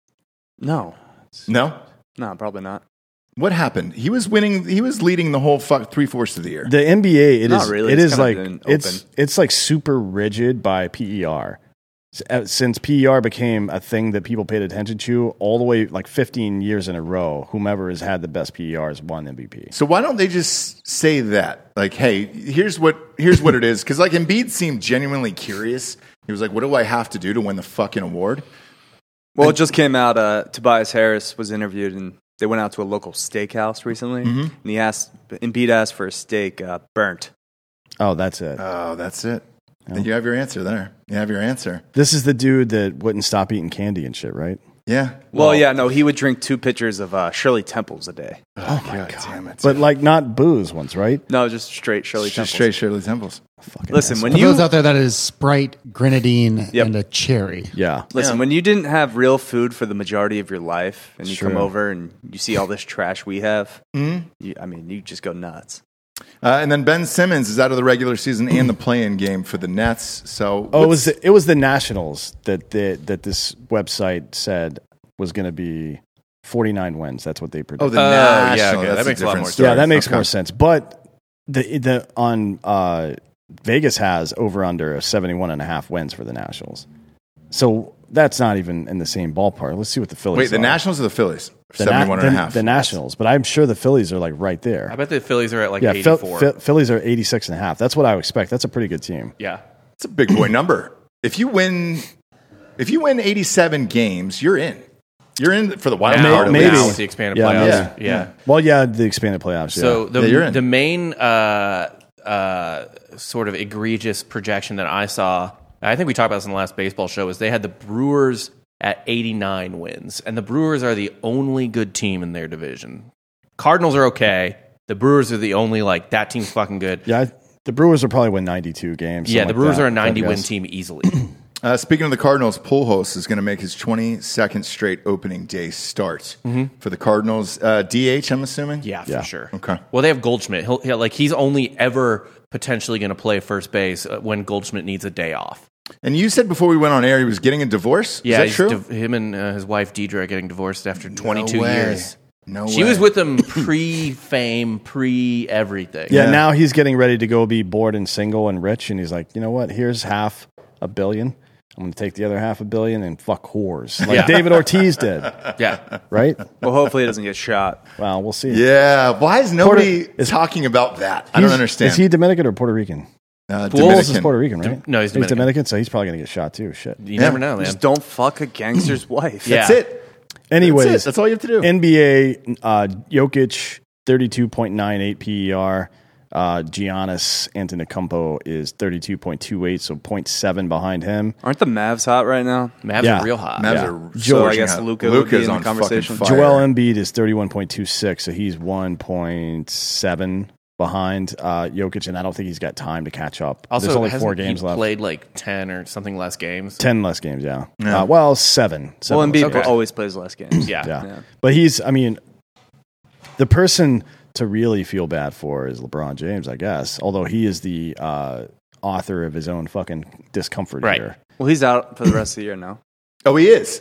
Speaker 3: No,
Speaker 1: No?
Speaker 3: no, probably not.
Speaker 1: What happened? He was winning. He was leading the whole fuck three-fourths of the year.
Speaker 4: The N B A, it
Speaker 3: Not
Speaker 4: is
Speaker 3: really.
Speaker 4: it
Speaker 3: It's
Speaker 4: is
Speaker 3: kind
Speaker 4: like
Speaker 3: of been
Speaker 4: it's
Speaker 3: open.
Speaker 4: it's like super rigid by P E R. S- uh, Since P E R became a thing that people paid attention to, all the way like fifteen years in a row, whomever has had the best P E R has won M V P.
Speaker 1: So why don't they just say that? Like, hey, here's what here's what it is. Because like Embiid seemed genuinely curious. He was like, what do I have to do to win the fucking award?
Speaker 3: Well, it just came out. Uh, Tobias Harris was interviewed, and they went out to a local steakhouse recently, and he asked Embiid asked for a steak uh, burnt.
Speaker 4: Oh, that's it.
Speaker 1: Oh, that's it. Then you have your answer there. You have your answer.
Speaker 4: This is the dude that wouldn't stop eating candy and shit, right?
Speaker 1: Yeah.
Speaker 3: Well, yeah, no, he would drink two pitchers of uh, Shirley Temples a day.
Speaker 1: Oh, my God. Damn it.
Speaker 4: But like not booze ones, right?
Speaker 3: No, just straight Shirley
Speaker 1: It's
Speaker 3: Temples.
Speaker 1: just straight Shirley Temples.
Speaker 4: Fucking
Speaker 3: Listen,
Speaker 4: asshole.
Speaker 3: when
Speaker 5: For
Speaker 3: you
Speaker 5: those out there, that is Sprite, grenadine,
Speaker 3: Yep.
Speaker 5: and a cherry.
Speaker 4: yeah,
Speaker 3: listen
Speaker 1: Yeah.
Speaker 3: when you didn't have real food for the majority of your life, and you
Speaker 4: Sure.
Speaker 3: come over and you see all this trash we have,
Speaker 1: Mm-hmm.
Speaker 3: you, I mean, you just go nuts.
Speaker 1: Uh, and then Ben Simmons is out of the regular season and the play-in game for the Nets. So
Speaker 4: Oh, it
Speaker 1: what's-
Speaker 4: was the, it was the Nationals that the, that this website said was going to be forty-nine wins. That's what they predicted.
Speaker 1: oh the
Speaker 2: Oh, yeah,
Speaker 1: National.
Speaker 2: okay.
Speaker 1: That's
Speaker 2: That
Speaker 1: a
Speaker 2: makes a lot
Speaker 1: different
Speaker 2: more
Speaker 1: story.
Speaker 4: yeah, that makes
Speaker 1: Okay.
Speaker 4: more sense. But the the on uh, Vegas has over under seventy-one and a half wins for the Nationals. So that's not even in the same ballpark. Let's see what the Phillies
Speaker 1: Wait, the
Speaker 4: are.
Speaker 1: Nationals or the Phillies?
Speaker 4: The Na-
Speaker 1: Seventy-one and a
Speaker 4: the-
Speaker 1: half.
Speaker 4: The Nationals, but I'm sure the Phillies are like right there.
Speaker 2: I bet the Phillies are at like
Speaker 4: yeah, Phil,
Speaker 2: eighty-four.
Speaker 4: Phil- Phillies are eighty-six and a half. That's what I would expect. That's a pretty good team.
Speaker 2: yeah.
Speaker 1: It's a big boy number. If you win, if you win eighty-seven games, you're in. You're in for the wild
Speaker 2: Now,
Speaker 1: card. at
Speaker 4: maybe.
Speaker 1: least.
Speaker 2: now with the expanded
Speaker 4: Yeah,
Speaker 2: playoffs.
Speaker 1: maybe.
Speaker 2: Yeah.
Speaker 4: Well, yeah, the expanded playoffs. Yeah.
Speaker 2: So the
Speaker 1: Yeah, you're in.
Speaker 2: the main uh, uh, sort of egregious projection that I saw, I think we talked about this in the last baseball show, is they had the Brewers at eighty-nine wins, and the Brewers are the only good team in their division. Cardinals are okay. The Brewers are the only like that team's fucking good.
Speaker 4: yeah, I- the Brewers will probably win ninety-two games.
Speaker 2: Yeah,
Speaker 4: something
Speaker 2: the
Speaker 4: like
Speaker 2: Brewers
Speaker 4: that,
Speaker 2: are a ninety-win
Speaker 4: I guess.
Speaker 2: team easily.
Speaker 1: Uh, speaking of the Cardinals, Pujols is going to make his twenty-second straight opening day start for the Cardinals. Uh, D H, I'm assuming.
Speaker 2: Yeah, for
Speaker 4: Yeah.
Speaker 2: sure.
Speaker 1: Okay.
Speaker 2: Well, they have Goldschmidt. He'll, he'll like he's only ever potentially going to play first base uh, when Goldschmidt needs a day off.
Speaker 1: And you said before we went on air he was getting a divorce.
Speaker 2: Yeah,
Speaker 1: is that
Speaker 2: he's
Speaker 1: true?
Speaker 2: div- him and uh, his wife Deidre are getting divorced after twenty-two
Speaker 1: way.
Speaker 2: years.
Speaker 1: No
Speaker 2: She
Speaker 1: way.
Speaker 2: was with him pre-fame, pre-everything.
Speaker 4: Yeah,
Speaker 1: Yeah.
Speaker 4: now he's getting ready to go be bored and single and rich, and he's like, you know what? Here's half a billion. I'm going to take the other half a billion and fuck whores, like
Speaker 2: Yeah.
Speaker 4: David Ortiz did,
Speaker 2: Yeah.
Speaker 4: right?
Speaker 3: Well, hopefully, it doesn't get shot.
Speaker 4: Well, we'll see.
Speaker 1: Yeah. Why is nobody
Speaker 4: Puerto- is-
Speaker 1: talking about that? I don't
Speaker 4: He's-
Speaker 1: understand.
Speaker 4: Is he Dominican or Puerto Rican?
Speaker 1: Uh,
Speaker 4: Pujols
Speaker 1: Dominican.
Speaker 4: is Puerto Rican, right?
Speaker 2: No, he's Dominican.
Speaker 4: Dominican, so he's probably going to get shot too. Shit.
Speaker 2: You
Speaker 1: Yeah.
Speaker 2: never know, man.
Speaker 3: Just don't fuck a gangster's wife.
Speaker 2: Yeah.
Speaker 1: That's it.
Speaker 4: Anyways,
Speaker 1: That's it. That's all you have to do.
Speaker 4: N B A, uh, Jokic, thirty-two point nine eight P E R. Uh, Giannis Antetokounmpo is thirty-two point two eight, so zero point seven behind him.
Speaker 3: Aren't the Mavs hot right now?
Speaker 2: Mavs
Speaker 4: Yeah.
Speaker 2: are real hot.
Speaker 1: Mavs
Speaker 4: Yeah.
Speaker 1: are
Speaker 3: So I
Speaker 1: scorching
Speaker 3: guess
Speaker 1: hot.
Speaker 3: Luka would be
Speaker 1: Luka's
Speaker 3: in the
Speaker 1: on
Speaker 3: conversation.
Speaker 1: fucking fire.
Speaker 4: Joel Embiid is thirty-one point two six, so he's one point seven behind uh, Jokic, and I don't think he's got time to catch up.
Speaker 2: Also,
Speaker 4: There's only
Speaker 2: hasn't
Speaker 4: four
Speaker 2: he
Speaker 4: games left.
Speaker 2: played like ten or something less games.
Speaker 4: Ten less games, yeah.
Speaker 1: Yeah.
Speaker 4: Uh, well, seven. seven
Speaker 3: Well,
Speaker 4: less
Speaker 3: Embiid
Speaker 4: games.
Speaker 3: always plays less games.
Speaker 2: Yeah.
Speaker 4: Yeah.
Speaker 3: Yeah.
Speaker 4: But he's, I mean, the person to really feel bad for is LeBron James, I guess. Although he is the uh, author of his own fucking discomfort
Speaker 2: Right.
Speaker 4: here.
Speaker 3: Well, he's out for the rest of the year now.
Speaker 1: Oh, he is.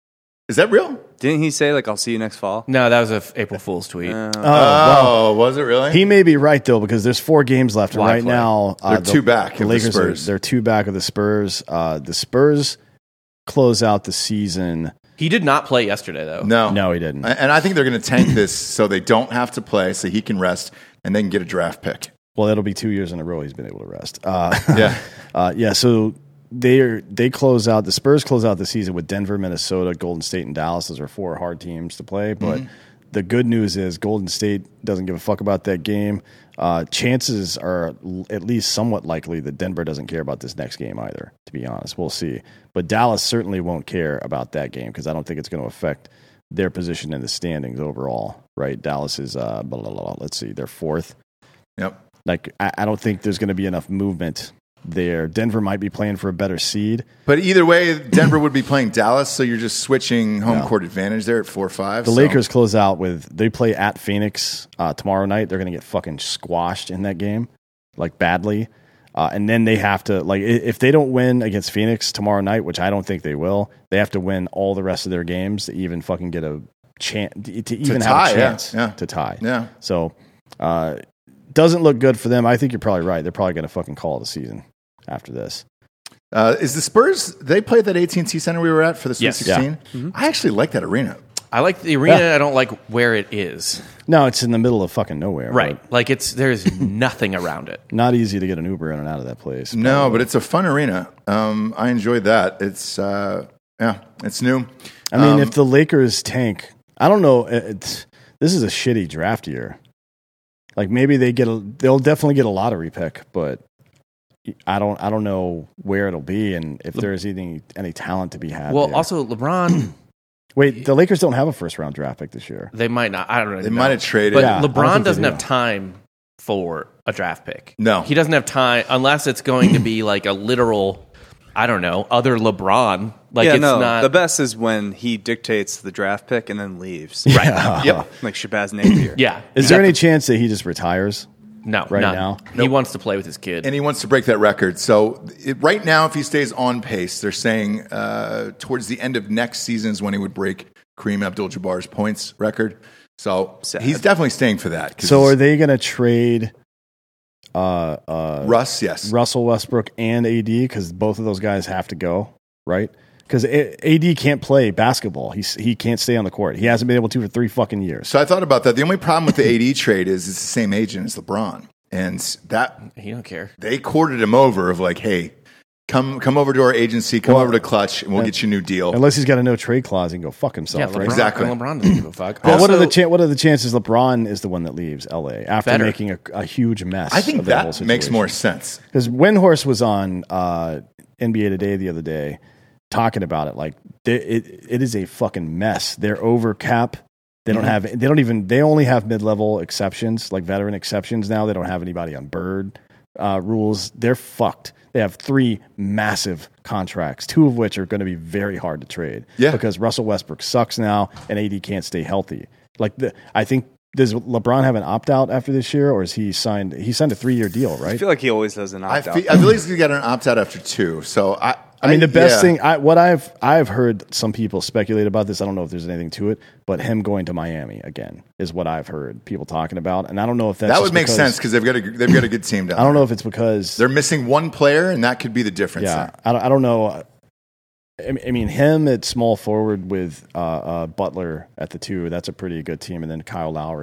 Speaker 1: Is that real?
Speaker 3: Didn't he say like I'll see you next fall?
Speaker 2: No, that was a f- April Fool's tweet.
Speaker 3: Uh,
Speaker 4: Oh, well,
Speaker 1: Oh, was it really?
Speaker 4: he may be right though because there's four games left, and
Speaker 2: Why
Speaker 4: right
Speaker 2: play?
Speaker 4: now uh,
Speaker 1: They're two back
Speaker 4: The
Speaker 1: of the
Speaker 4: Lakers
Speaker 1: Spurs.
Speaker 4: are they're two back of the Spurs. Uh, the Spurs close out the season.
Speaker 2: He did not play yesterday, though.
Speaker 1: no.
Speaker 4: No, he didn't.
Speaker 1: And I think they're going to tank this so they don't have to play, so he can rest and then get a draft pick.
Speaker 4: Well, it'll be two years in a row he's been able to rest. Uh,
Speaker 1: Yeah.
Speaker 4: uh, yeah. So they are they close out the Spurs close out the season with Denver, Minnesota, Golden State, and Dallas. Those are four hard teams to play. But the good news is Golden State doesn't give a fuck about that game. Uh, chances are l- at least somewhat likely that Denver doesn't care about this next game either. To be honest, we'll see. But Dallas certainly won't care about that game because I don't think it's going to affect their position in the standings overall. Right? Dallas is uh, blah, blah, blah, let's see, they're fourth.
Speaker 1: Yep.
Speaker 4: Like, I, I don't think there's going to be enough movement there. Denver might be playing for a better seed.
Speaker 1: But either way, Denver would be playing Dallas, so you're just switching home
Speaker 4: Yeah.
Speaker 1: court advantage there at four five.
Speaker 4: The
Speaker 1: so.
Speaker 4: Lakers close out with, they play at Phoenix uh, tomorrow night. They're going to get fucking squashed in that game, like badly. Uh, and then they have to, like, i- if they don't win against Phoenix tomorrow night, which I don't think they will, they have to win all the rest of their games to even fucking get a chance, to even
Speaker 1: tie,
Speaker 4: have a
Speaker 1: yeah,
Speaker 4: chance
Speaker 1: yeah.
Speaker 4: to tie.
Speaker 1: Yeah.
Speaker 4: So, uh, doesn't look good for them. I think you're probably right. They're probably going to fucking call the season after this.
Speaker 1: Uh, is the Spurs, they played that A T and T Center we were at for the Sweet
Speaker 2: Yes.
Speaker 1: sixteen? I actually like that arena.
Speaker 2: I like the arena.
Speaker 4: Yeah.
Speaker 2: I don't like where it is.
Speaker 4: No, it's in the middle of fucking nowhere.
Speaker 2: Right.
Speaker 4: but
Speaker 2: Like it's there's nothing around it.
Speaker 4: Not easy to get an Uber in and out of that place.
Speaker 1: No, but it's a fun arena. Um, I enjoyed that. It's, uh, yeah, it's new.
Speaker 4: I mean,
Speaker 1: Um,
Speaker 4: if the Lakers tank, I don't know. It's, this is a shitty draft year. Like maybe they get a, they'll definitely get a lottery pick, but I don't, I don't know where it'll be and if there's any any talent to be had.
Speaker 2: Well,
Speaker 4: there.
Speaker 2: also LeBron,
Speaker 4: wait, the Lakers don't have a first round draft pick this year.
Speaker 2: they might not. I don't know.
Speaker 1: They might have traded.
Speaker 2: But
Speaker 4: Yeah, I don't
Speaker 2: LeBron
Speaker 4: think they
Speaker 2: doesn't
Speaker 4: do.
Speaker 2: have time for a draft pick.
Speaker 1: No.
Speaker 2: He doesn't have time unless it's going to be like a literal, I don't know, other LeBron. Like
Speaker 3: yeah,
Speaker 2: it's
Speaker 3: no.
Speaker 2: not.
Speaker 3: The best is when he dictates the draft pick and then leaves.
Speaker 2: Right.
Speaker 1: Yep.
Speaker 3: Like Shabazz Napier.
Speaker 2: Yeah.
Speaker 4: Is there any chance that he just retires?
Speaker 2: No.
Speaker 4: right
Speaker 2: none.
Speaker 4: now?
Speaker 2: He wants to play with his kid.
Speaker 1: And he wants to break that record. So it, right now, if he stays on pace, they're saying uh, towards the end of next season is when he would break Kareem Abdul-Jabbar's points record. So
Speaker 3: Sad.
Speaker 1: he's definitely staying for that. 'cause
Speaker 4: So are they going to trade uh, uh,
Speaker 1: Russ, yes.
Speaker 4: Russell Westbrook and A D because both of those guys have to go, right? Because A D can't play basketball. He's, he can't stay on the court. He hasn't been able to for three fucking years.
Speaker 1: So I thought about that. The only problem with the A D trade is it's the same agent as LeBron. And that
Speaker 2: he don't care.
Speaker 1: they courted him over of like, hey, come come over to our agency, come
Speaker 4: Well,
Speaker 1: over to Clutch, and we'll get you a new deal.
Speaker 4: Unless he's got a no trade clause, he can go fuck
Speaker 2: Yeah,
Speaker 4: himself,
Speaker 2: LeBron,
Speaker 4: right?
Speaker 1: Exactly.
Speaker 2: LeBron doesn't give a fuck.
Speaker 4: Well, what are
Speaker 1: Also-
Speaker 4: the chan- what are the chances LeBron is the one that leaves L A after
Speaker 2: Better.
Speaker 4: making a, a huge mess?
Speaker 1: I think
Speaker 4: of that, whole
Speaker 1: that makes
Speaker 4: situation?
Speaker 1: more sense.
Speaker 4: Because Windhorst was on uh, N B A Today the other day talking about it. Like they, it, it is a fucking mess. They're over cap. They don't have. They don't even. They only have mid level exceptions, like veteran exceptions now. They don't have anybody on bird uh, rules. They're fucked. They have three massive contracts, two of which are going to be very hard to trade.
Speaker 1: Yeah.
Speaker 4: because Russell Westbrook sucks now, and A D can't stay healthy. Like the, I think. Does LeBron have an opt out after this year, or is he signed? He signed a three year deal, right?
Speaker 3: I feel like he always does an
Speaker 1: I
Speaker 3: opt out.
Speaker 1: feel, I feel like he's going to get an opt out after two. So I,
Speaker 4: I mean, the best
Speaker 1: yeah.
Speaker 4: thing, I, what I've I've heard some people speculate about this. I don't know if there's anything to it, but him going to Miami again is what I've heard people talking about, and I don't know if that's
Speaker 1: that
Speaker 4: just
Speaker 1: would make
Speaker 4: because,
Speaker 1: sense because they've got a they've got a good team down
Speaker 4: I don't
Speaker 1: there.
Speaker 4: know if it's because
Speaker 1: They're missing one player, and that could be the difference.
Speaker 4: yeah,
Speaker 1: there.
Speaker 4: I don't, I don't know. I mean- I mean, him at small forward with uh, uh, Butler at the two. That's a pretty good team, and then Kyle Lowry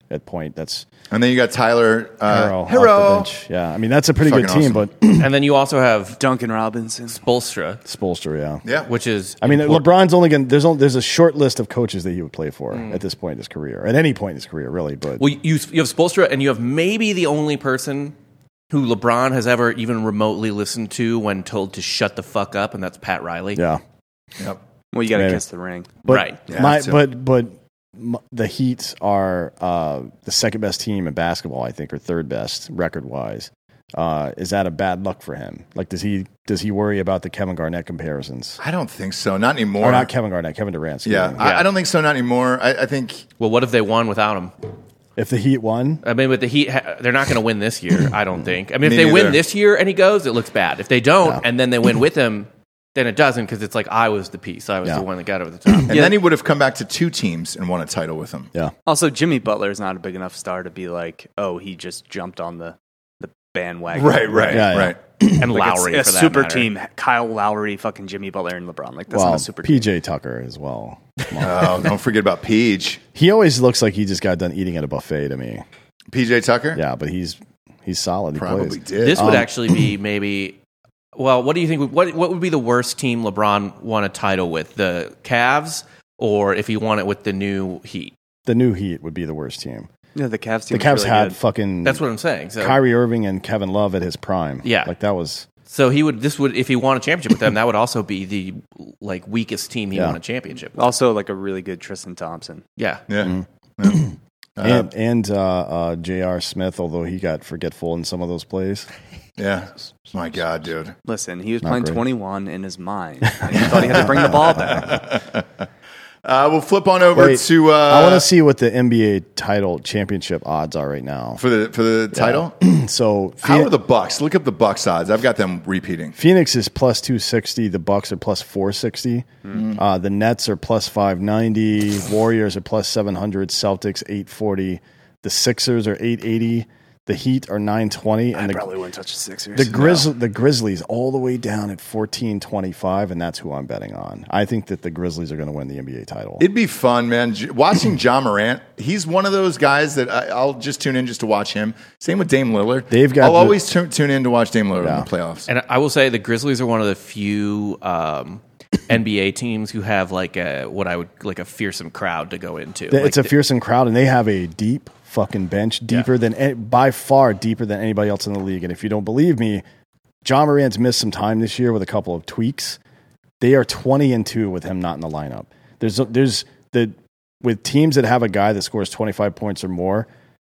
Speaker 4: at point. That's
Speaker 1: And then you got Tyler uh,
Speaker 4: Hero.
Speaker 1: Hero.
Speaker 4: Off the bench. Yeah, I mean that's a pretty good
Speaker 1: Fucking
Speaker 4: team,
Speaker 1: awesome.
Speaker 4: but
Speaker 2: And then you also have
Speaker 3: Duncan Robinson.
Speaker 2: Spolstra,
Speaker 4: Spoelstra, yeah.
Speaker 1: Yeah.
Speaker 2: which is
Speaker 4: I mean,
Speaker 2: important.
Speaker 4: LeBron's only going. There's only, there's a short list of coaches that he would play for
Speaker 1: Mm.
Speaker 4: at this point in his career, at any point in his career, really. But
Speaker 2: Well, you you have Spolstra, and you have maybe the only person who LeBron has ever even remotely listened to when told to shut the fuck up, and that's Pat Riley.
Speaker 4: yeah,
Speaker 1: Yep.
Speaker 3: Well, you got to
Speaker 4: Yeah.
Speaker 3: kiss the ring.
Speaker 4: but
Speaker 2: Right.
Speaker 1: Yeah,
Speaker 4: my,
Speaker 1: so-
Speaker 4: but but m- the Heat are uh, the second best team in basketball, I think, or third best record wise. Uh, is that a bad luck for him? Like, does he does he worry about the Kevin Garnett comparisons?
Speaker 1: I don't think so. Not anymore.
Speaker 4: Or not Kevin Garnett, Kevin Durant. excuse
Speaker 1: yeah,
Speaker 4: me.
Speaker 1: I,
Speaker 2: Yeah.
Speaker 1: I don't think so. Not anymore. I, I think
Speaker 2: Well, what if they won without him?
Speaker 4: If the Heat won,
Speaker 2: I mean, with the Heat, ha- they're not going to win this year. I don't think. I mean,
Speaker 1: Me
Speaker 2: if they
Speaker 1: neither.
Speaker 2: win this year and he goes, it looks bad. If they don't,
Speaker 4: Yeah.
Speaker 2: and then they win with him, then it doesn't because it's like I was the piece. I was
Speaker 4: Yeah.
Speaker 2: the one that got over the top.
Speaker 1: and then he would have come back to two teams and won a title with him.
Speaker 4: yeah,
Speaker 3: Also, Jimmy Butler is not a big enough star to be like, oh, he just jumped on the, the bandwagon.
Speaker 1: Right, right,
Speaker 4: Yeah, yeah.
Speaker 1: right.
Speaker 2: and
Speaker 3: Like
Speaker 2: Lowry
Speaker 3: it's
Speaker 2: for
Speaker 3: a
Speaker 2: that
Speaker 3: super
Speaker 2: matter.
Speaker 3: team. Kyle Lowry, fucking Jimmy Butler, and LeBron. Like that's
Speaker 4: well,
Speaker 3: not a super
Speaker 4: P
Speaker 3: team.
Speaker 4: J Tucker as well. Come on.
Speaker 1: Oh, don't forget about Peach.
Speaker 4: He always looks like he just got done eating at a buffet to me.
Speaker 1: P J Tucker?
Speaker 4: Yeah, but he's he's solid. He
Speaker 1: Probably
Speaker 4: plays.
Speaker 1: did.
Speaker 2: This would
Speaker 4: Um,
Speaker 2: actually be maybe. Well, what do you think? would- What what would be the worst team LeBron won a title with? The Cavs, or if he won it with the new Heat?
Speaker 4: The new Heat would be the worst team.
Speaker 3: Yeah, the Cavs
Speaker 4: The
Speaker 3: team.
Speaker 4: Cavs
Speaker 3: was really
Speaker 4: had
Speaker 3: good.
Speaker 4: fucking
Speaker 2: That's what I'm saying. So,
Speaker 4: Kyrie Irving and Kevin Love at his prime.
Speaker 2: Yeah.
Speaker 4: like that was
Speaker 2: so he would. This would if he won a championship with them. That would also be the like weakest team he
Speaker 4: Yeah.
Speaker 2: won a championship with.
Speaker 3: Also, like a really good Tristan Thompson.
Speaker 2: Yeah.
Speaker 1: Yeah.
Speaker 4: Mm-hmm.
Speaker 1: Uh,
Speaker 4: and and uh, uh, J R. Smith, although he got forgetful in some of those plays.
Speaker 1: yeah. My God, dude.
Speaker 3: Listen, he was
Speaker 4: Not
Speaker 3: playing
Speaker 4: great.
Speaker 3: twenty-one in his mind, and he thought he had to bring the ball back.
Speaker 1: Uh, we'll flip on over
Speaker 4: Wait,
Speaker 1: to uh,
Speaker 4: I want to see what the N B A title championship odds are right now.
Speaker 1: for the for the title.
Speaker 4: So
Speaker 1: How
Speaker 4: Phoenix,
Speaker 1: are the Bucks? Look up the Bucks odds. I've got them repeating.
Speaker 4: Phoenix is plus two sixty. The Bucks are plus four sixty. Uh, the Nets are plus five ninety. Warriors are plus seven hundred. Celtics eight forty. The Sixers are eight eighty. The Heat are nine twenty, and
Speaker 3: I
Speaker 4: the
Speaker 3: probably wouldn't touch the Sixers.
Speaker 4: the Grizz the Grizzlies all the way down at fourteen twenty-five, and that's who I'm betting on. I think that the Grizzlies are going to win the N B A title.
Speaker 1: It'd be fun, man. J- Watching John Morant, he's one of those guys that I, I'll just tune in just to watch him. Same with Dame Lillard.
Speaker 4: They've got
Speaker 1: I'll
Speaker 4: the-
Speaker 1: always tu- tune in to watch Dame Lillard
Speaker 4: Yeah.
Speaker 1: in the playoffs.
Speaker 2: And I will say the Grizzlies are one of the few um, N B A teams who have like a what I would like a fearsome crowd to go into.
Speaker 4: it's
Speaker 2: Like,
Speaker 4: a fearsome crowd, and they have a deep fucking bench, deeper than any- by far deeper than anybody else in the league. And if you don't believe me, John Morant's missed some time this year with a couple of tweaks. They are twenty and two with him not in the lineup. There's there's the with teams that have a guy that scores twenty-five points or more.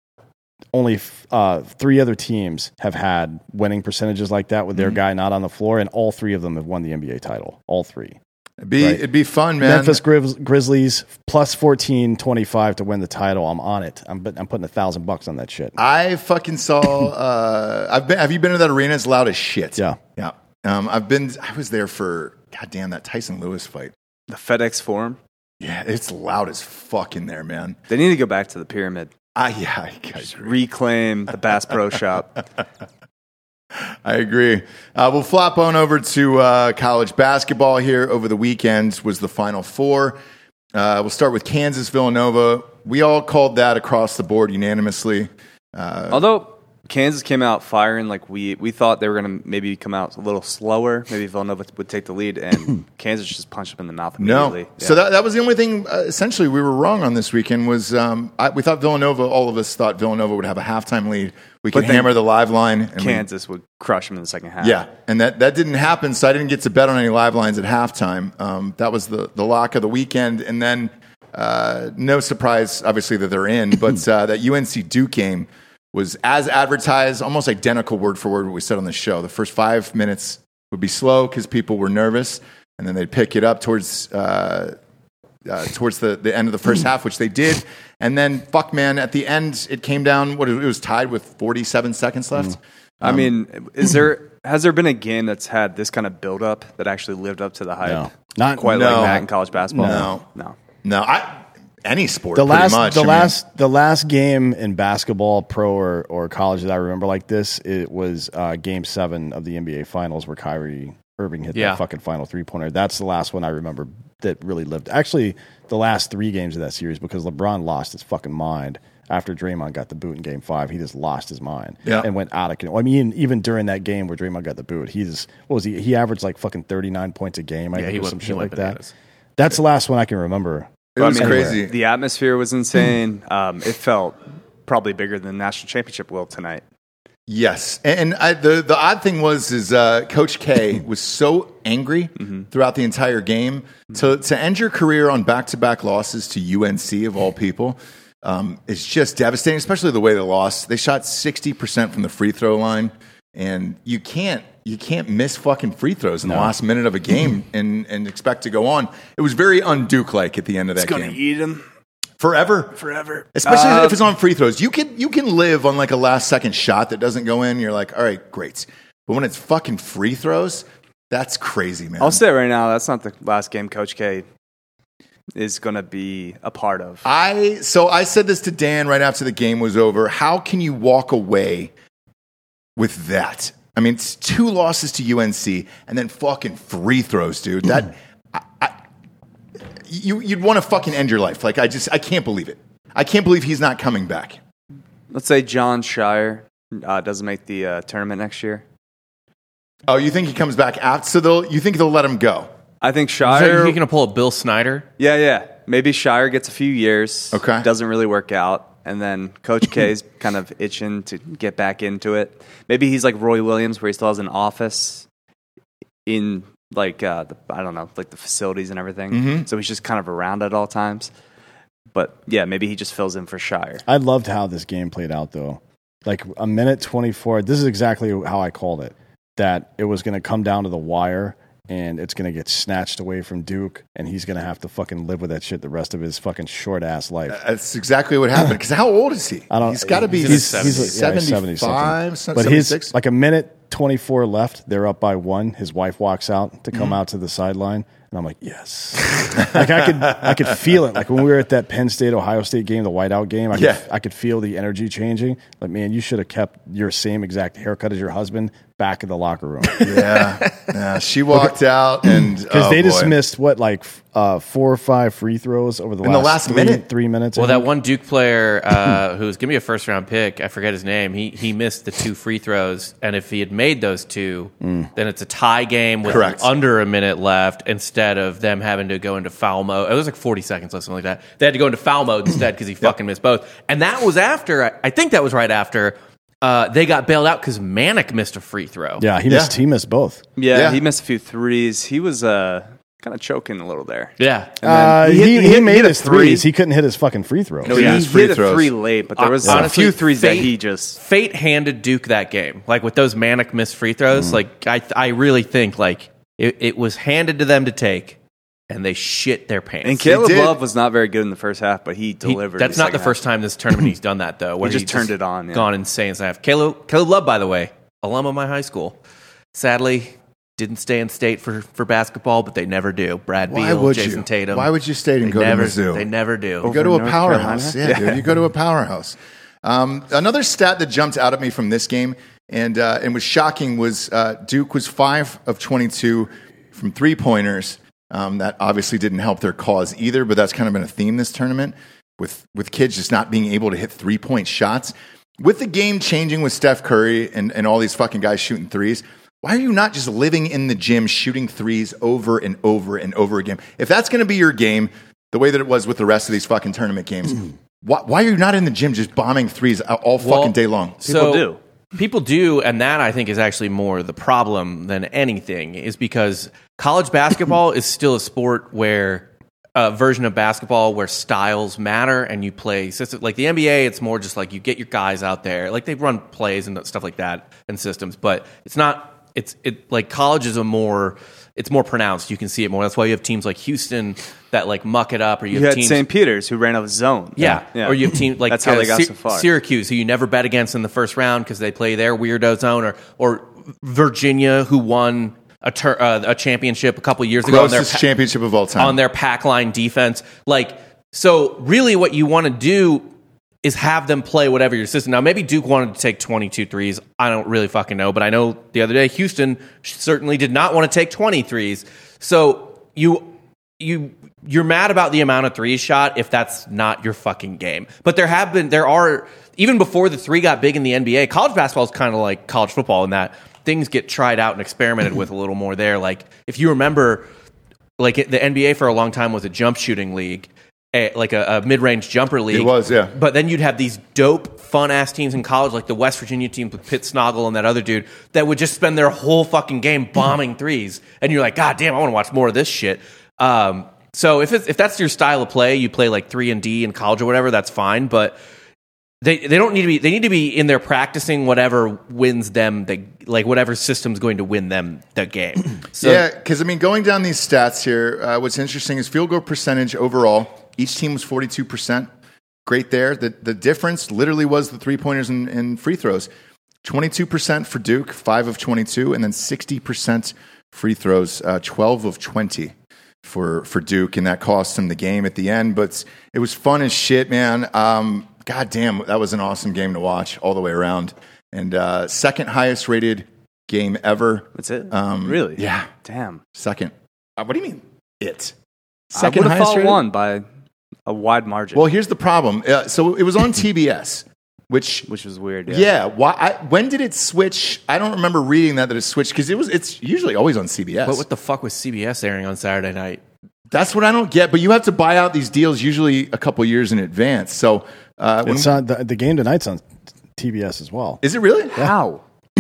Speaker 4: Only uh, three other teams have had winning percentages like that with their
Speaker 1: Mm-hmm.
Speaker 4: guy not on the floor, and all three of them have won the N B A title. All three.
Speaker 1: It'd be
Speaker 4: Right.
Speaker 1: it'd be fun, man.
Speaker 4: Memphis Grizz- Grizzlies plus fourteen twenty-five to win the title. I'm on it. I'm I'm putting a thousand bucks on that shit.
Speaker 1: I fucking saw. Uh, I've been. Have you been to that arena? It's loud as shit.
Speaker 4: Yeah.
Speaker 1: yeah. Um, I've been. I was there for. goddamn that Tyson Lewis fight.
Speaker 3: The FedEx Forum.
Speaker 1: Yeah, it's loud as fuck in there, man.
Speaker 3: They need to go back to the pyramid.
Speaker 1: Ah, yeah, I agree.
Speaker 3: Reclaim the Bass Pro Shop.
Speaker 1: I agree. Uh, we'll flop on over to uh, college basketball here. Over the weekend was the Final Four. Uh, we'll start with Kansas Villanova. We all called that across the board unanimously. Uh,
Speaker 3: Although Kansas came out firing, like we we thought they were going to maybe come out a little slower. Maybe Villanova would take the lead, and Kansas just punched them in the mouth immediately.
Speaker 1: No. So that, that was the only thing, uh, essentially, we were wrong on this weekend was um, I, we thought Villanova, all of us thought Villanova would have a halftime lead. We could
Speaker 3: But then
Speaker 1: hammer the live line. And we-
Speaker 3: Kansas would crush them in the second half.
Speaker 1: yeah, and that, that didn't happen, so I didn't get to bet on any live lines at halftime. Um, that was the, the lock of the weekend. And then, uh, no surprise, obviously, that they're in, but uh, that U N C Duke game was as advertised, almost identical word for word what we said on the show. The first five minutes would be slow because people were nervous, and then they'd pick it up towards uh, uh, towards the, the end of the first half, which they did. And then, fuck, man, at the end, it came down, what, it was tied with forty-seven seconds left.
Speaker 3: I mean, is there has there been a game that's had this kind of build up that actually lived up to the hype?
Speaker 4: No. Not-
Speaker 3: quite
Speaker 1: no.
Speaker 3: like that in college basketball.
Speaker 1: No.
Speaker 3: no.
Speaker 1: No, I any sport,
Speaker 4: The
Speaker 1: pretty
Speaker 4: last,
Speaker 1: much.
Speaker 4: the
Speaker 1: I mean,
Speaker 4: last, the last game in basketball, pro or, or college that I remember like this, it was uh, Game Seven of the N B A Finals where Kyrie Irving hit
Speaker 2: Yeah.
Speaker 4: that fucking final three pointer. That's the last one I remember that really lived. Actually, the last three games of that series because LeBron lost his fucking mind after Draymond got the boot in Game Five. He just lost his mind
Speaker 1: Yeah.
Speaker 4: and went out of control. I mean, even during that game where Draymond got the boot, he just what was he? He averaged like fucking thirty-nine points a game. I
Speaker 2: Yeah,
Speaker 4: think,
Speaker 2: he
Speaker 4: or
Speaker 2: went-
Speaker 4: some
Speaker 2: he
Speaker 4: shit
Speaker 2: went
Speaker 4: like that.
Speaker 2: bananas.
Speaker 4: That's the last one I can remember.
Speaker 1: It was
Speaker 3: I mean,
Speaker 1: crazy.
Speaker 3: The atmosphere was insane. Um, it felt probably bigger than the national championship will tonight.
Speaker 1: Yes, and I, the the odd thing was is uh, Coach K was so angry throughout the entire game to to end your career on back to back losses to U N C of all people. Um, is just devastating, especially the way they lost. They shot sixty percent from the free throw line, and you can't you can't miss fucking free throws in the last minute of a game and and expect to go on. It was very un-Duke like at the end of that game.
Speaker 3: eat him
Speaker 1: Forever.
Speaker 3: forever.
Speaker 1: Especially
Speaker 3: Uh,
Speaker 1: if it's on free throws. You can you can live on like a last second shot that doesn't go in. You're like, all right, great. But when it's fucking free throws, that's crazy, man.
Speaker 3: I'll say it right now, that's not the last game Coach K is going to be a part of.
Speaker 1: I so I said this to Dan right after the game was over. How can you walk away with that? I mean, it's two losses to U N C and then fucking free throws, dude. That I, I, you you'd want to fucking end your life. Like I just I can't believe it. I can't believe he's not coming back.
Speaker 3: Let's say John Shire uh, doesn't make the uh, tournament next year.
Speaker 1: Oh, you think he comes back after? So they'll you think they'll let him go?
Speaker 3: I think
Speaker 2: So
Speaker 3: Shire.
Speaker 2: you're going to pull a Bill Snyder?
Speaker 3: Yeah, yeah. Maybe Shire gets a few years.
Speaker 1: Okay.
Speaker 3: Doesn't really work out. And then Coach K's kind of itching to get back into it. Maybe he's like Roy Williams, where he still has an office in like uh, the, I don't know, like the facilities and everything.
Speaker 1: Mm-hmm.
Speaker 3: So he's just kind of around at all times. But yeah, maybe he just fills in for Shire.
Speaker 4: I loved how this game played out, though. Like a minute twenty-four. This is exactly how I called it. That it was going to come down to the wire, and it's going to get snatched away from Duke, and he's going to have to fucking live with that shit the rest of his fucking short ass life.
Speaker 1: That's exactly what happened. Because how old is he?
Speaker 4: I don't.
Speaker 1: He's got to be
Speaker 2: He's in his
Speaker 1: seventy,
Speaker 4: yeah, he's
Speaker 1: seventy-five,
Speaker 4: something. But his
Speaker 1: seventy-six.
Speaker 4: like a minute twenty-four left. They're up by one. His wife walks out to
Speaker 1: Mm-hmm.
Speaker 4: come out to the sideline, and I'm like, yes. Like I could, I could feel it. Like when we were at that Penn State Ohio State game, the whiteout game. I could,
Speaker 1: Yeah.
Speaker 4: I could feel the energy changing. Like, man, you should have kept your same exact haircut as your husband back in the locker room.
Speaker 1: yeah, yeah. She walked out, and
Speaker 4: Because
Speaker 1: oh,
Speaker 4: they just
Speaker 1: boy.
Speaker 4: missed what, like uh, four or five free throws over the
Speaker 1: In
Speaker 4: last,
Speaker 1: the last
Speaker 4: three,
Speaker 1: minute?
Speaker 4: three minutes.
Speaker 2: Well,
Speaker 4: I
Speaker 2: that
Speaker 4: think.
Speaker 2: one Duke player uh, who was going to be a first round pick, I forget his name, he he missed the two free throws. And if he had made those two, then it's a tie game with
Speaker 1: Correct.
Speaker 2: under a minute left instead of them having to go into foul mode. It was like forty seconds left, something like that. They had to go into foul mode instead because he fucking missed both. And that was after, I- I think that was right after uh, they got bailed out because Manic missed a free throw.
Speaker 4: Yeah, he
Speaker 1: Yeah.
Speaker 4: missed. He missed both.
Speaker 3: Yeah,
Speaker 1: Yeah.
Speaker 3: he missed a few threes. He was uh, kind of choking a little there.
Speaker 2: Yeah.
Speaker 3: And then
Speaker 4: Uh, he,
Speaker 3: hit-
Speaker 4: he,
Speaker 3: hit-
Speaker 4: made
Speaker 3: hit a
Speaker 4: his
Speaker 3: three.
Speaker 4: threes. He couldn't hit his fucking free throws.
Speaker 1: No,
Speaker 3: He,
Speaker 1: he
Speaker 3: he
Speaker 1: missed free
Speaker 3: hit a
Speaker 1: throws.
Speaker 3: three late, but there was
Speaker 2: Honestly,
Speaker 3: a few threes
Speaker 2: fate-
Speaker 3: that he just.
Speaker 2: Fate handed Duke that game. Like with those Manic missed free throws, like I I really think like it, it was handed to them to take, and they shit their pants.
Speaker 3: And Caleb
Speaker 1: did.
Speaker 3: Love was not very good in the first half, but he
Speaker 2: He-
Speaker 3: delivered.
Speaker 2: that's
Speaker 3: in
Speaker 2: not the
Speaker 3: second
Speaker 2: first time this tournament he's done that though. Where
Speaker 3: just turned it on, yeah.
Speaker 2: gone insane. So I have Caleb, Caleb Love, by the way, alum of my high school. Sadly, didn't stay in state for, for basketball, but they never do. Brad
Speaker 1: Why
Speaker 2: Beal,
Speaker 1: would
Speaker 2: Jason
Speaker 1: you?
Speaker 2: Tatum.
Speaker 1: Why would you stay and
Speaker 2: They
Speaker 1: go to
Speaker 2: never,
Speaker 1: Mizzou?
Speaker 2: They never do.
Speaker 1: You go to a
Speaker 3: North
Speaker 1: powerhouse.
Speaker 3: Carolina?
Speaker 1: Yeah, dude. You go to a powerhouse. Um, another stat that jumped out at me from this game and uh, and was shocking was uh, Duke was five of twenty-two from three pointers. Um, that obviously didn't help their cause either, but that's kind of been a theme this tournament with with kids just not being able to hit three point shots. With the game changing with Steph Curry and, and all these fucking guys shooting threes, why are you not just living in the gym shooting threes over and over and over again? If that's going to be your game, the way that it was with the rest of these fucking tournament games, why, why are you not in the gym just bombing threes all fucking
Speaker 2: Well,
Speaker 1: day long?
Speaker 2: So,
Speaker 3: do.
Speaker 2: People do, and that I think is actually more the problem than anything, is because college basketball is still a sport where a version of basketball where styles matter and you play system like the N B A. It's more just like you get your guys out there, like they run plays and stuff like that and systems, but it's not. It's it like college is a more. It's more pronounced. You can see it more. That's why you have teams like Houston that like muck it up, or you,
Speaker 3: You
Speaker 2: have
Speaker 3: had
Speaker 2: teams.
Speaker 3: Saint Peter's who ran a zone.
Speaker 2: Yeah.
Speaker 3: Yeah.
Speaker 2: Or you have teams like
Speaker 3: That's how
Speaker 2: uh,
Speaker 3: they got
Speaker 2: Sy-
Speaker 3: so far.
Speaker 2: Syracuse, who you never bet against in the first round because they play their weirdo zone, or or Virginia, who won a ter- uh, a championship a couple years ago on their
Speaker 1: Grossest
Speaker 2: pa-
Speaker 1: championship of all time.
Speaker 2: on their pack line defense. Like, so really, what you want to do is have them play whatever your system. Now, maybe Duke wanted to take twenty-two threes. I don't really fucking know, but I know the other day Houston certainly did not want to take twenty threes. So you you you're mad about the amount of threes shot if that's not your fucking game. But there have been there are even before the three got big in the N B A, college basketball is kind of like college football in that things get tried out and experimented with a little more there. Like if you remember, like the N B A for a long time was a jump shooting league, a, like a, a mid range jumper league.
Speaker 1: It was, yeah.
Speaker 2: But then you'd have these dope, fun ass teams in college, like the West Virginia team with Pitt Snoggle and that other dude, that would just spend their whole fucking game bombing threes, and you're like, God damn, I want to watch more of this shit. Um, so if it's, if that's your style of play, you play like three and D in college or whatever, that's fine. But they they don't need to be. They need to be in there practicing whatever wins them the like whatever system's going to win them the game. So,
Speaker 1: yeah, because I mean, going down these stats here, uh, what's interesting is field goal percentage overall. Each team was forty-two percent. Great there. The the difference literally was the three pointers and, and free throws. twenty-two percent for Duke, five of twenty-two, and then sixty percent free throws, uh, twelve of twenty. For, for Duke, and that cost them the game at the end. But it was fun as shit, man. Um, God damn, that was an awesome game to watch all the way around. And uh, second highest rated game ever.
Speaker 3: That's it?
Speaker 1: Um,
Speaker 3: Really?
Speaker 1: Yeah.
Speaker 3: Damn.
Speaker 1: Second. Uh, what do you mean, it?
Speaker 3: I
Speaker 1: Second
Speaker 3: would have
Speaker 1: highest
Speaker 3: thought
Speaker 1: rated?
Speaker 3: one by a wide margin.
Speaker 1: Well, here's the problem. Uh, so it was on T B S, which...
Speaker 3: which was weird. Yeah.
Speaker 1: Yeah. Why? I, when did it switch? I don't remember reading that that it switched because it was. It's usually always on C B S.
Speaker 2: but what the fuck was C B S airing on Saturday night?
Speaker 1: That's what I don't get. But you have to buy out these deals usually a couple years in advance. So uh, when,
Speaker 4: It's on, the, the game tonight's on T B S as well.
Speaker 1: is it really?
Speaker 3: How?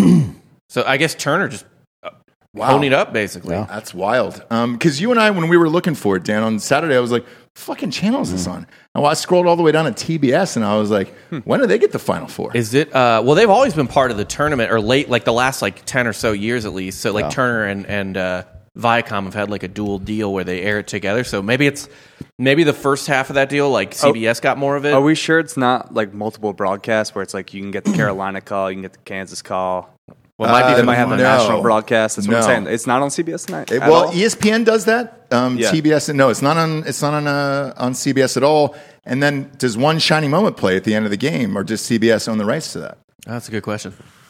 Speaker 2: So I guess Turner just
Speaker 1: Wow.
Speaker 2: ponied up basically.
Speaker 4: Yeah.
Speaker 1: That's wild. Because you and I, when we were looking for it, Dan, on Saturday, I was like, fucking channel is this on? And I scrolled all the way down to T B S, and I was like, when do they get the Final Four?
Speaker 2: Is it? Uh, well, they've always been part of the tournament, or late, like the last like ten or so years at least. So like
Speaker 4: Yeah.
Speaker 2: Turner and and uh, Viacom have had like a dual deal where they air it together. So maybe it's maybe the first half of that deal, like C B S got more of it.
Speaker 3: Are we sure it's not like multiple broadcasts where it's like you can get the Carolina call, you can get the Kansas call?
Speaker 2: well, it might be
Speaker 1: Uh,
Speaker 3: They
Speaker 2: the
Speaker 3: might have a
Speaker 1: no.
Speaker 3: national broadcast. That's what
Speaker 1: No.
Speaker 3: I'm saying. It's not on C B S tonight.
Speaker 1: It-
Speaker 3: at
Speaker 1: well,
Speaker 3: all?
Speaker 1: E S P N does that. Um,
Speaker 3: Yeah.
Speaker 1: T B S, no, it's not on. It's not on uh, on C B S at all. And then does one shining moment play at the end of the game, or does C B S own the rights to that?
Speaker 2: That's a good question.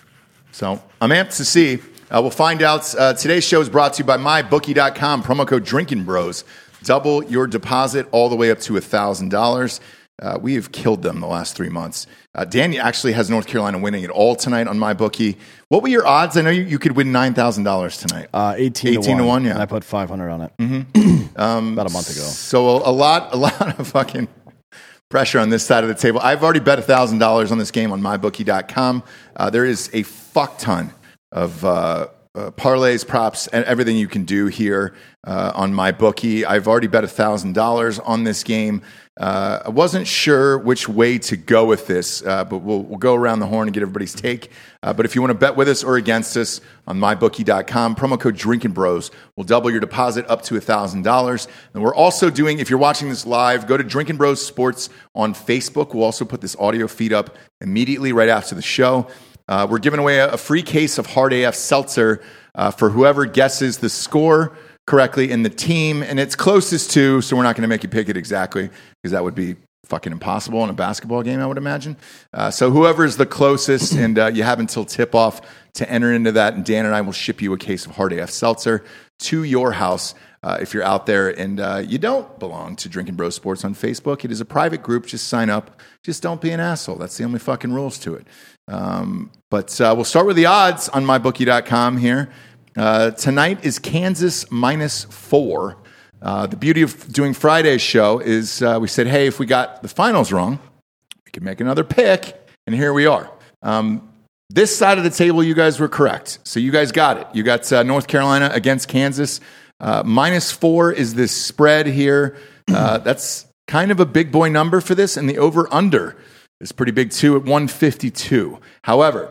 Speaker 1: So I'm amped to see. Uh, we'll find out. Uh, today's show is brought to you by my bookie dot com. Promo code Drinking Bros. Double your deposit all the way up to one thousand dollars. Uh, we have killed them the last three months. Uh, Dan actually has North Carolina winning it all tonight on MyBookie. What were your odds? I know you, you could win nine thousand dollars tonight.
Speaker 4: Uh, eighteen,
Speaker 1: eighteen to one, yeah.
Speaker 4: And I put five hundred on it mm-hmm. um, about a month ago.
Speaker 1: So a, a lot, a lot of fucking pressure on this side of the table. I've already bet one thousand dollars on this game on my bookie dot com. Uh, there is a fuck ton of uh, uh, parlays, props, and everything you can do here uh, on MyBookie. I've already bet one thousand dollars on this game. Uh, I wasn't sure which way to go with this, uh, but we'll, we'll go around the horn and get everybody's take. Uh, but if you want to bet with us or against us on my bookie dot com, promo code Drinking Bros will double your deposit up to one thousand dollars. And we're also doing, if you're watching this live, go to Drinking Bros Sports on Facebook. We'll also put this audio feed up immediately right after the show. Uh, we're giving away a, a free case of Hard A F Seltzer uh, for whoever guesses the score correctly in the team, and it's closest to, so we're not going to make you pick it exactly, because that would be fucking impossible in a basketball game, I would imagine. Uh, so whoever is the closest, and uh, you have until tip-off to enter into that, and Dan and I will ship you a case of Hard A F Seltzer to your house uh, if you're out there and uh, you don't belong to Drinking Bros Sports on Facebook. It is a private group. Just sign up. Just don't be an asshole. That's the only fucking rules to it. Um, but uh, we'll start with the odds on my bookie dot com here. Uh, tonight is Kansas minus four. Uh, the beauty of doing Friday's show is uh, we said, hey, if we got the finals wrong, we could make another pick, and here we are. Um, this side of the table, you guys were correct. So you guys got it. You got uh, North Carolina against Kansas. Uh, minus four is this spread here. Uh, that's kind of a big boy number for this, and the over-under is pretty big too at one fifty-two. However,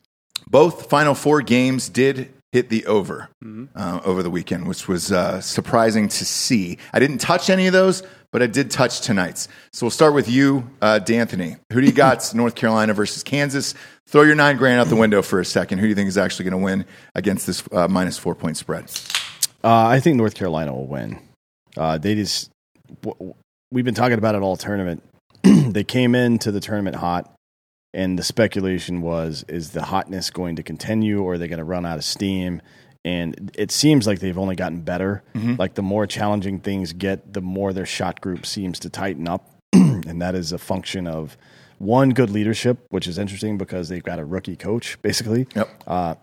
Speaker 1: both Final Four games did hit the over uh, over the weekend, which was uh, surprising to see. I didn't touch any of those, but I did touch tonight's. So we'll start with you, uh, D'Anthony. Who do you got? North Carolina versus Kansas. Throw your nine grand out the window for a second. Who do you think is actually going to win against this uh, minus four point spread?
Speaker 4: Uh, I think North Carolina will win. Uh, they just w- w- we've been talking about it all tournament. They came into the tournament hot, and the speculation was: is the hotness going to continue, or are they going to run out of steam? And it seems like they've only gotten better.
Speaker 1: Mm-hmm.
Speaker 4: Like the more challenging things get, the more their shot group seems to tighten up. And that is a function of, one, good leadership, which is interesting because they've got a rookie coach, basically.
Speaker 1: Yep.
Speaker 4: Uh,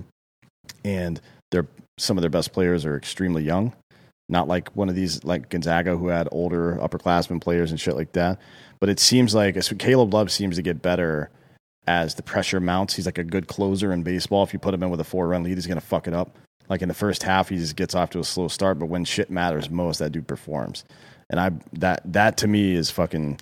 Speaker 4: and they're, some of their best players are extremely young. Not like one of these, like Gonzaga, who had older upperclassmen players and shit like that. But it seems like so Caleb Love seems to get better as the pressure mounts. He's like a good closer in baseball. If you put him in with a four-run lead, he's going to fuck it up. Like in the first half, he just gets off to a slow start. But when shit matters most, that dude performs. And I that that to me is fucking.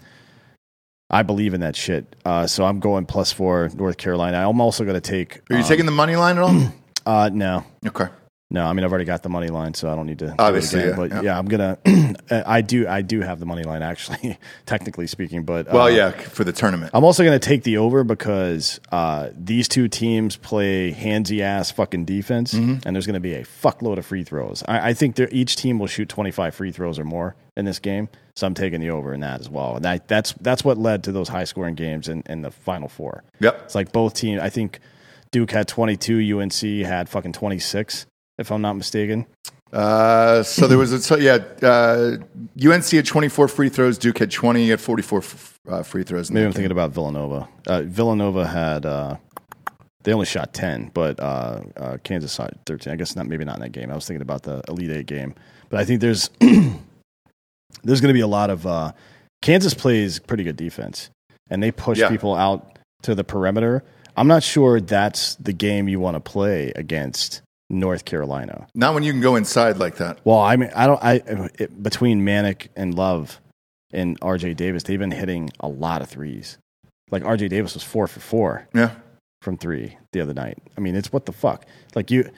Speaker 4: I believe in that shit. Uh, so I'm going plus four North Carolina. I'm also going to take.
Speaker 1: Are you
Speaker 4: um,
Speaker 1: taking the money line at all?
Speaker 4: Uh, no.
Speaker 1: Okay.
Speaker 4: No, I mean I've already got the money line, so I don't need to.
Speaker 1: Obviously,
Speaker 4: do it again.
Speaker 1: yeah,
Speaker 4: but
Speaker 1: yeah.
Speaker 4: yeah, I'm gonna. I do, I do have the money line actually, technically speaking. But
Speaker 1: Well,
Speaker 4: uh,
Speaker 1: yeah, for the tournament.
Speaker 4: I'm also gonna take the over because uh, these two teams play handsy ass fucking defense,
Speaker 1: Mm-hmm.
Speaker 4: and there's gonna be a fuckload of free throws. I, I think they're- each team will shoot twenty-five free throws or more in this game, so I'm taking the over in that as well. And that, that's that's what led to those high scoring games in, in the Final Four.
Speaker 1: Yep.
Speaker 4: It's like both teams. I think Duke had twenty-two, U N C had fucking twenty-six. If I'm not mistaken.
Speaker 1: Uh, so there was a so yeah. Uh, U N C had twenty-four free throws. Duke had twenty. Had forty-four f- uh, free throws. in
Speaker 4: Maybe
Speaker 1: that
Speaker 4: I'm
Speaker 1: game.
Speaker 4: thinking about Villanova. Uh, Villanova had uh, they only shot ten, but uh, uh, Kansas shot thirteen. I guess not. Maybe not in that game. I was thinking about the Elite Eight game. But I think there's there's going to be a lot of uh, Kansas plays pretty good defense, and they push
Speaker 1: Yeah.
Speaker 4: people out to the perimeter. I'm not sure that's the game you want to play against North Carolina.
Speaker 1: Not when you can go inside like that.
Speaker 4: Well, I mean, I don't. I it, between Manic and Love and R J Davis, they've been hitting a lot of threes. Like R J Davis was four for four
Speaker 1: Yeah.
Speaker 4: from three the other night. I mean, it's what the fuck. Like you,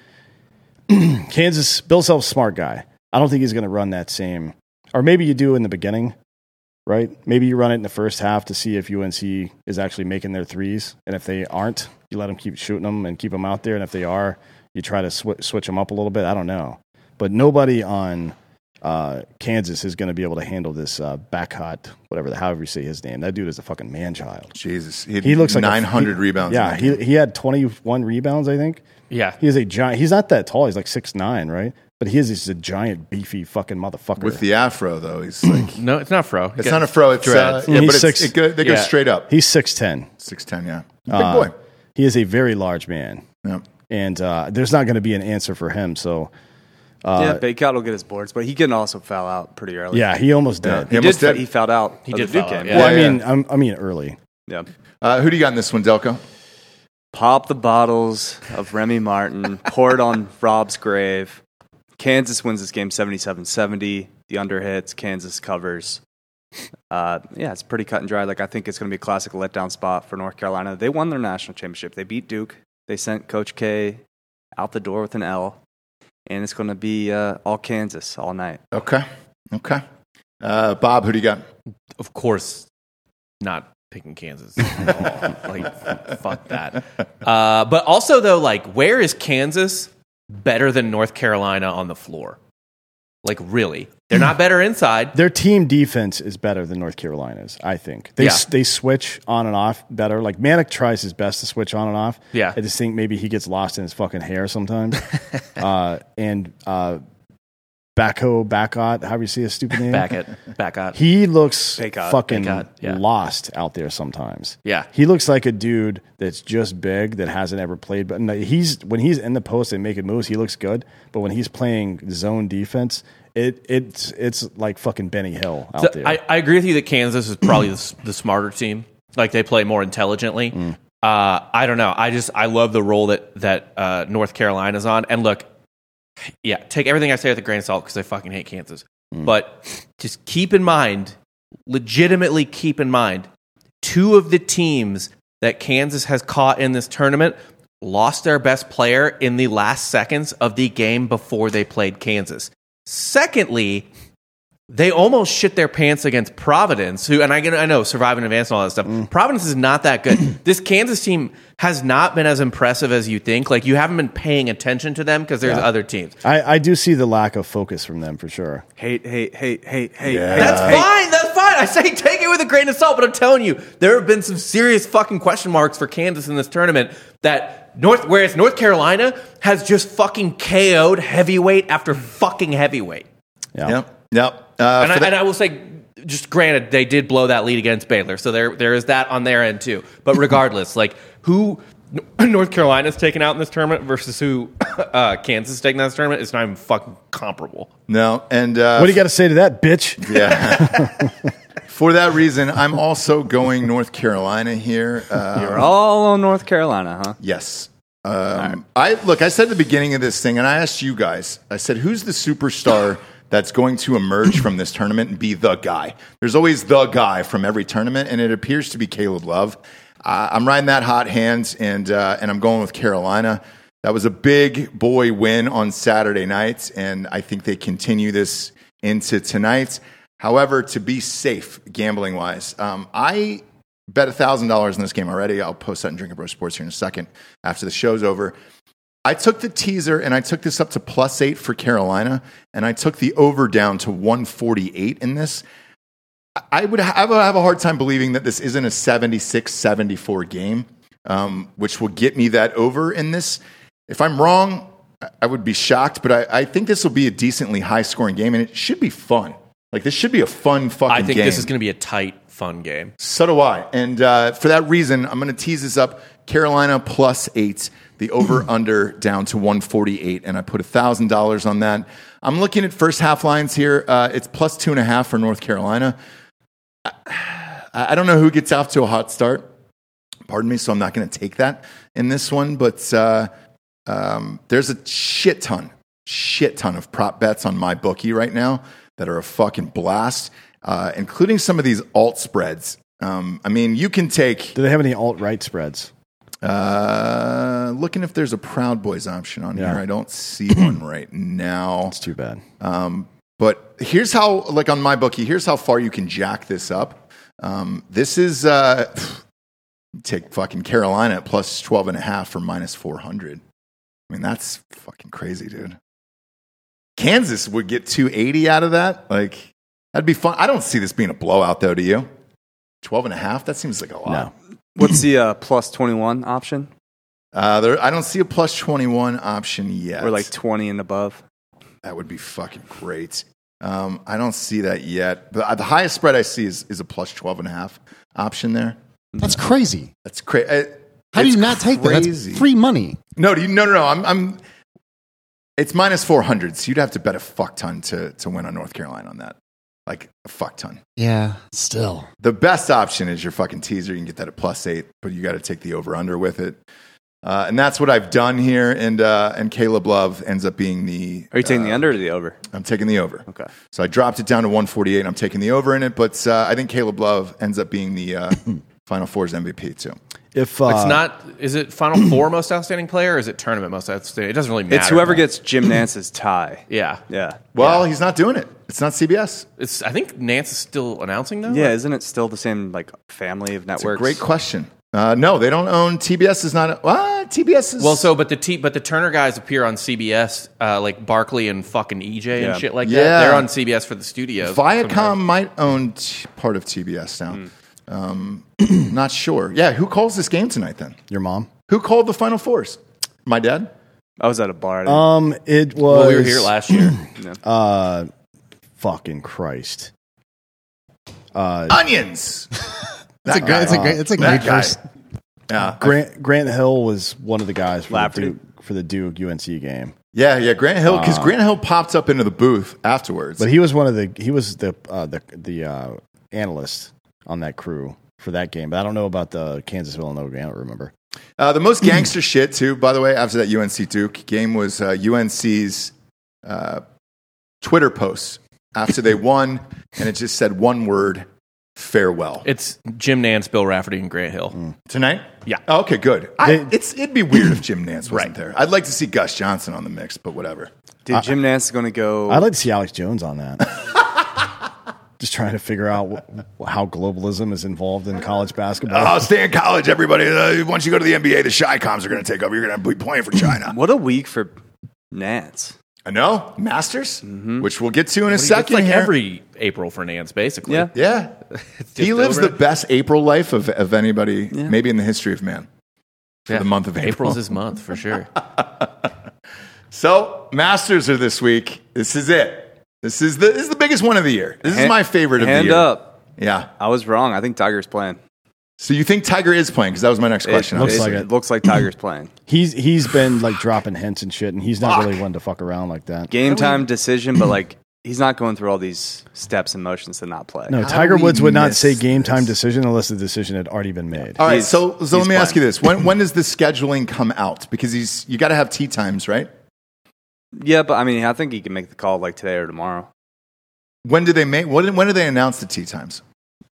Speaker 4: Kansas. Bill Self's a smart guy. I don't think he's going to run that same. Or maybe you do in the beginning, right? Maybe you run it in the first half to see if U N C is actually making their threes, and if they aren't, you let them keep shooting them and keep them out there. And if they are, you try to sw- switch them up a little bit. I don't know. But nobody on uh, Kansas is going to be able to handle this uh, back hot, whatever, the, however you say his name. That dude is a fucking man-child.
Speaker 1: Jesus. He, had
Speaker 4: He looks like a-
Speaker 1: nine hundred
Speaker 4: he-
Speaker 1: rebounds.
Speaker 4: Yeah,
Speaker 1: in that
Speaker 4: he,
Speaker 1: game.
Speaker 4: he had twenty-one rebounds, I think.
Speaker 2: Yeah.
Speaker 4: He is a giant. He's not that tall. He's like six nine, right? But he is just a giant, beefy fucking motherfucker.
Speaker 1: With the afro, though, he's like.
Speaker 2: No, it's not fro.
Speaker 1: It's not a fro. It's uh,
Speaker 2: Dreads.
Speaker 1: yeah,
Speaker 4: He's
Speaker 1: but it's,
Speaker 4: six-
Speaker 1: it go, they go
Speaker 2: yeah.
Speaker 1: straight up.
Speaker 4: He's six ten.
Speaker 1: six ten, yeah. Big
Speaker 4: Uh,
Speaker 1: boy.
Speaker 4: He is a very large man.
Speaker 1: Yeah.
Speaker 4: And uh, there's not going to be an answer for him. So,
Speaker 3: yeah, Baycott will get his boards, but he can also foul out pretty early.
Speaker 4: yeah, he almost
Speaker 1: Yeah.
Speaker 4: did.
Speaker 1: He
Speaker 3: he
Speaker 1: almost
Speaker 3: did.
Speaker 1: did.
Speaker 3: He fouled out.
Speaker 2: He
Speaker 3: of
Speaker 2: did
Speaker 3: the Duke
Speaker 2: foul out,
Speaker 3: game.
Speaker 2: yeah.
Speaker 4: Well, I
Speaker 1: Yeah,
Speaker 4: mean, I'm, I mean early.
Speaker 3: yeah.
Speaker 1: Uh, who do you got in this one, Delco?
Speaker 3: Pop the bottles of Remy Martin, pour it on Rob's grave. Kansas wins this game seventy-seven seventy. The under hits, Kansas covers. Uh, yeah, it's pretty cut and dry. Like I think it's going to be a classic letdown spot for North Carolina. They won their national championship. They beat Duke. They sent Coach K out the door with an L, and it's going to be uh, all Kansas all night.
Speaker 1: Okay. Okay. Uh, Bob, who do you got?
Speaker 2: Of course, not picking Kansas at all. Like, fuck that. Uh, but also, though, like, where is Kansas better than North Carolina on the floor? Like, really? They're not better inside.
Speaker 4: Their team defense is better than North Carolina's, I think. They
Speaker 2: Yeah.
Speaker 4: they switch on and off better. Like Manic tries his best to switch on and off.
Speaker 2: Yeah.
Speaker 4: I just think maybe he gets lost in his fucking hair sometimes. uh, and uh, Backo, Backot, however you say his stupid name.
Speaker 2: Back at back out.
Speaker 4: He looks
Speaker 3: Baycott.
Speaker 4: fucking
Speaker 2: Baycott, yeah.
Speaker 4: lost out there sometimes.
Speaker 2: Yeah.
Speaker 4: He looks like a dude that's just big that hasn't ever played. But no, he's when he's in the post and making moves, he looks good. But when he's playing zone defense, it it's it's like fucking Benny Hill out
Speaker 2: So
Speaker 4: there.
Speaker 2: I, I agree with you that Kansas is probably the, s- the smarter team. Like they play more intelligently.
Speaker 4: Mm.
Speaker 2: Uh, I don't know. I just I love the role that that uh, North Carolina's on. And look, yeah, take everything I say with a grain of salt because I fucking hate Kansas.
Speaker 4: Mm.
Speaker 2: But just keep in mind, legitimately keep in mind, two of the teams that Kansas has caught in this tournament lost their best player in the last seconds of the game before they played Kansas. Secondly, they almost shit their pants against Providence, who, and I, get- I know, survive in advance and all that stuff. Providence is not that good. This Kansas team has not been as impressive as you think. Like, you haven't been paying attention to them because there's
Speaker 4: Yeah.
Speaker 2: other teams.
Speaker 4: I, I do see the lack of focus from them for sure.
Speaker 3: Hate, hate, hate, hate, hate.
Speaker 1: Yeah.
Speaker 3: hate,
Speaker 2: That's
Speaker 3: hate.
Speaker 2: fine. That's fine. I say take it with a grain of salt, but I'm telling you, there have been some serious fucking question marks for Kansas in this tournament that North, whereas North Carolina has just fucking K O'd heavyweight after fucking heavyweight.
Speaker 4: Yeah.
Speaker 1: Yep. Yep. Uh,
Speaker 2: And I,
Speaker 1: for that-
Speaker 2: and I will say, just granted, they did blow that lead against Baylor, so there there is that on their end too. But regardless, like who North Carolina's taken out in this tournament versus who uh, Kansas is taking out in this tournament is not even fucking comparable.
Speaker 1: no. And uh,
Speaker 4: What do you got to say to that, bitch?
Speaker 1: Yeah. For that reason, I'm also going North Carolina here. Uh,
Speaker 3: You're all on North Carolina, huh?
Speaker 1: yes. Um, I look. I said at the beginning of this thing, and I asked you guys. I said, "Who's the superstar that's going to emerge from this tournament and be the guy?" There's always the guy from every tournament, and it appears to be Caleb Love. Uh, I'm riding that hot hand, and uh, and I'm going with Carolina. That was a big boy win on Saturday night, and I think they continue this into tonight. However, to be safe gambling wise, um, I bet one thousand dollars in this game already. I'll post that in Drinking Bro Sports here in a second after the show's over. I took the teaser and I took this up to plus eight for Carolina, and I took the over down to one forty-eight in this. I would have, I would have a hard time believing that this isn't a seventy-six seventy-four game, um, which will get me that over in this. If I'm wrong, I would be shocked, but I, I think this will be a decently high-scoring game, and it should be fun. Like, this should be a fun fucking game.
Speaker 2: I think this is going to be a tight, fun game.
Speaker 1: So do I. And uh, for that reason, I'm going to tease this up. Carolina plus eight, the over-under down to one forty-eight, and I put one thousand dollars on that. I'm looking at first half lines here. Uh, it's plus two and a half for North Carolina. I, I don't know who gets off to a hot start. Pardon me, so I'm not going to take that in this one. But uh, um, there's a shit ton, shit ton of prop bets on my bookie right now that are a fucking blast, uh, including some of these alt spreads. Um, I mean, you can take...
Speaker 4: Do they have any alt-right spreads?
Speaker 1: Uh, looking if there's a Proud Boys option on
Speaker 4: Yeah.
Speaker 1: here. I don't see one right now.
Speaker 4: It's too bad.
Speaker 1: Um, but here's how, like on my bookie, here's how far you can jack this up. Um, this is, uh, take fucking Carolina at plus twelve and a half for minus four hundred. I mean, that's fucking crazy, dude. Kansas would get two eighty out of that. Like, that'd be fun. I don't see this being a blowout, though, do you? twelve and a half? That seems like a lot.
Speaker 4: No.
Speaker 3: What's the uh, plus twenty-one option?
Speaker 1: Uh, there, I don't see a plus twenty-one option yet.
Speaker 3: Or like twenty and above?
Speaker 1: That would be fucking great. Um, I don't see that yet. But the highest spread I see is, is a plus twelve and a half option there.
Speaker 5: That's crazy.
Speaker 1: That's crazy.
Speaker 5: How do you not take that? That's free money.
Speaker 1: No, do you, no, no, no. I'm, I'm. It's minus four hundred, so you'd have to bet a fuck ton to to win on North Carolina on that. Like a fuck ton.
Speaker 5: Yeah, still.
Speaker 1: The best option is your fucking teaser. You can get that at plus eight, but you got to take the over under with it. Uh, and that's what I've done here. And uh, and Caleb Love ends up being the.
Speaker 3: Are you taking
Speaker 1: uh,
Speaker 3: the under or the over?
Speaker 1: I'm taking the over.
Speaker 3: Okay.
Speaker 1: So I dropped it down to one forty-eight, and I'm taking the over in it. But uh, I think Caleb Love ends up being the uh, Final Four's M V P too.
Speaker 4: If uh,
Speaker 2: It's not. Is it Final Four most outstanding player, or is it tournament most outstanding? It doesn't really matter.
Speaker 3: It's whoever gets Jim Nance's tie.
Speaker 2: Yeah,
Speaker 3: Yeah.
Speaker 1: Well, he's not doing it. It's not C B S.
Speaker 2: It's. I think Nance is still announcing though.
Speaker 3: Yeah, isn't it still the same like family of
Speaker 1: It's a
Speaker 3: networks?
Speaker 1: great question. Uh, no, they don't own T B S. Is not. What T B S is.
Speaker 2: Well, so but the T, but the Turner guys appear on C B S, uh, like Barkley and fucking E J
Speaker 3: Yeah.
Speaker 2: and shit like
Speaker 1: Yeah.
Speaker 2: that. They're on C B S for the studios.
Speaker 1: Viacom might own t- part of T B S now.
Speaker 3: Hmm.
Speaker 1: Um, not sure. Yeah, who calls this game tonight then?
Speaker 4: your mom.
Speaker 1: Who called the Final Fours? My dad.
Speaker 3: I was at a bar. I didn't-
Speaker 4: Um, it was.
Speaker 2: Well, we were here last year.
Speaker 4: Uh, fucking Christ. Uh,
Speaker 1: Onions.
Speaker 5: It's a great. It's a great. It's a
Speaker 1: That
Speaker 5: great
Speaker 1: guy.
Speaker 5: first.
Speaker 1: Yeah,
Speaker 4: Grant Grant Hill was one of the guys for the,
Speaker 3: Lafferty.
Speaker 4: Duke, for the Duke U N C game,
Speaker 1: yeah, yeah. Grant Hill, because Grant Hill popped up into the booth afterwards.
Speaker 4: but he was one of the he was the uh, the the uh, analyst on that crew for that game. But I don't know about the Kansas Villanova game. I don't remember.
Speaker 1: Uh, the most gangster shit, too, by the way, after that U N C Duke game was uh, U N C's uh, Twitter posts after they won, and it just said one word, farewell.
Speaker 2: It's Jim Nance, Bill Rafferty, and Grant Hill.
Speaker 1: Tonight?
Speaker 2: Yeah.
Speaker 1: Oh, okay, good. I,
Speaker 4: They-
Speaker 1: it's, it'd be weird if Jim Nance wasn't there. I'd like to see Gus Johnson on the mix, but whatever.
Speaker 3: Did Jim Nance going to go?
Speaker 4: I'd like to see Alex Jones on that. Just trying to figure out wh- how globalism is involved in college basketball.
Speaker 1: Oh, stay in college, everybody. Uh, once you go to the N B A, the Chi Coms are going to take over. You're going to be playing for China.
Speaker 3: What a week for Nance.
Speaker 1: I know. Masters, which we'll get to in a
Speaker 2: It's
Speaker 1: second
Speaker 2: like
Speaker 1: here.
Speaker 2: every April for Nance, basically.
Speaker 3: Yeah.
Speaker 1: Yeah. He
Speaker 2: just
Speaker 1: lives
Speaker 2: over
Speaker 1: the
Speaker 2: it.
Speaker 1: best April life of, of anybody, maybe in the history of man. for the month of April.
Speaker 2: April's his month for sure.
Speaker 1: So, Masters are this week. This is it. This is the this is the biggest one of the year. This
Speaker 3: Hand-
Speaker 1: is my favorite of the
Speaker 3: Hand
Speaker 1: year.
Speaker 3: up.
Speaker 1: Yeah.
Speaker 3: I was wrong. I think Tiger's playing.
Speaker 1: So you think Tiger is playing? Because that was my next question.
Speaker 3: It,
Speaker 4: Looks
Speaker 3: it,
Speaker 4: like
Speaker 3: it
Speaker 4: it.
Speaker 3: looks like Tiger's playing.
Speaker 4: He's he's been like dropping hints and shit, and he's not
Speaker 1: Fuck.
Speaker 4: really one to fuck around like that.
Speaker 3: Game time decision, but like he's not going through all these steps and motions to not play.
Speaker 4: No,
Speaker 1: How
Speaker 4: Tiger
Speaker 1: do we
Speaker 4: Woods would not
Speaker 1: miss
Speaker 4: say game time
Speaker 1: this?
Speaker 4: decision unless the decision had already been made.
Speaker 1: All right,
Speaker 3: He's-
Speaker 1: so so let
Speaker 3: he's
Speaker 1: me ask you
Speaker 3: playing.
Speaker 1: this: when when does the scheduling come out? Because he's you got to have tee times, right?
Speaker 3: Yeah, but I mean, I think he can make the call like today or tomorrow.
Speaker 1: When do they make? When, when do they announce the tee times?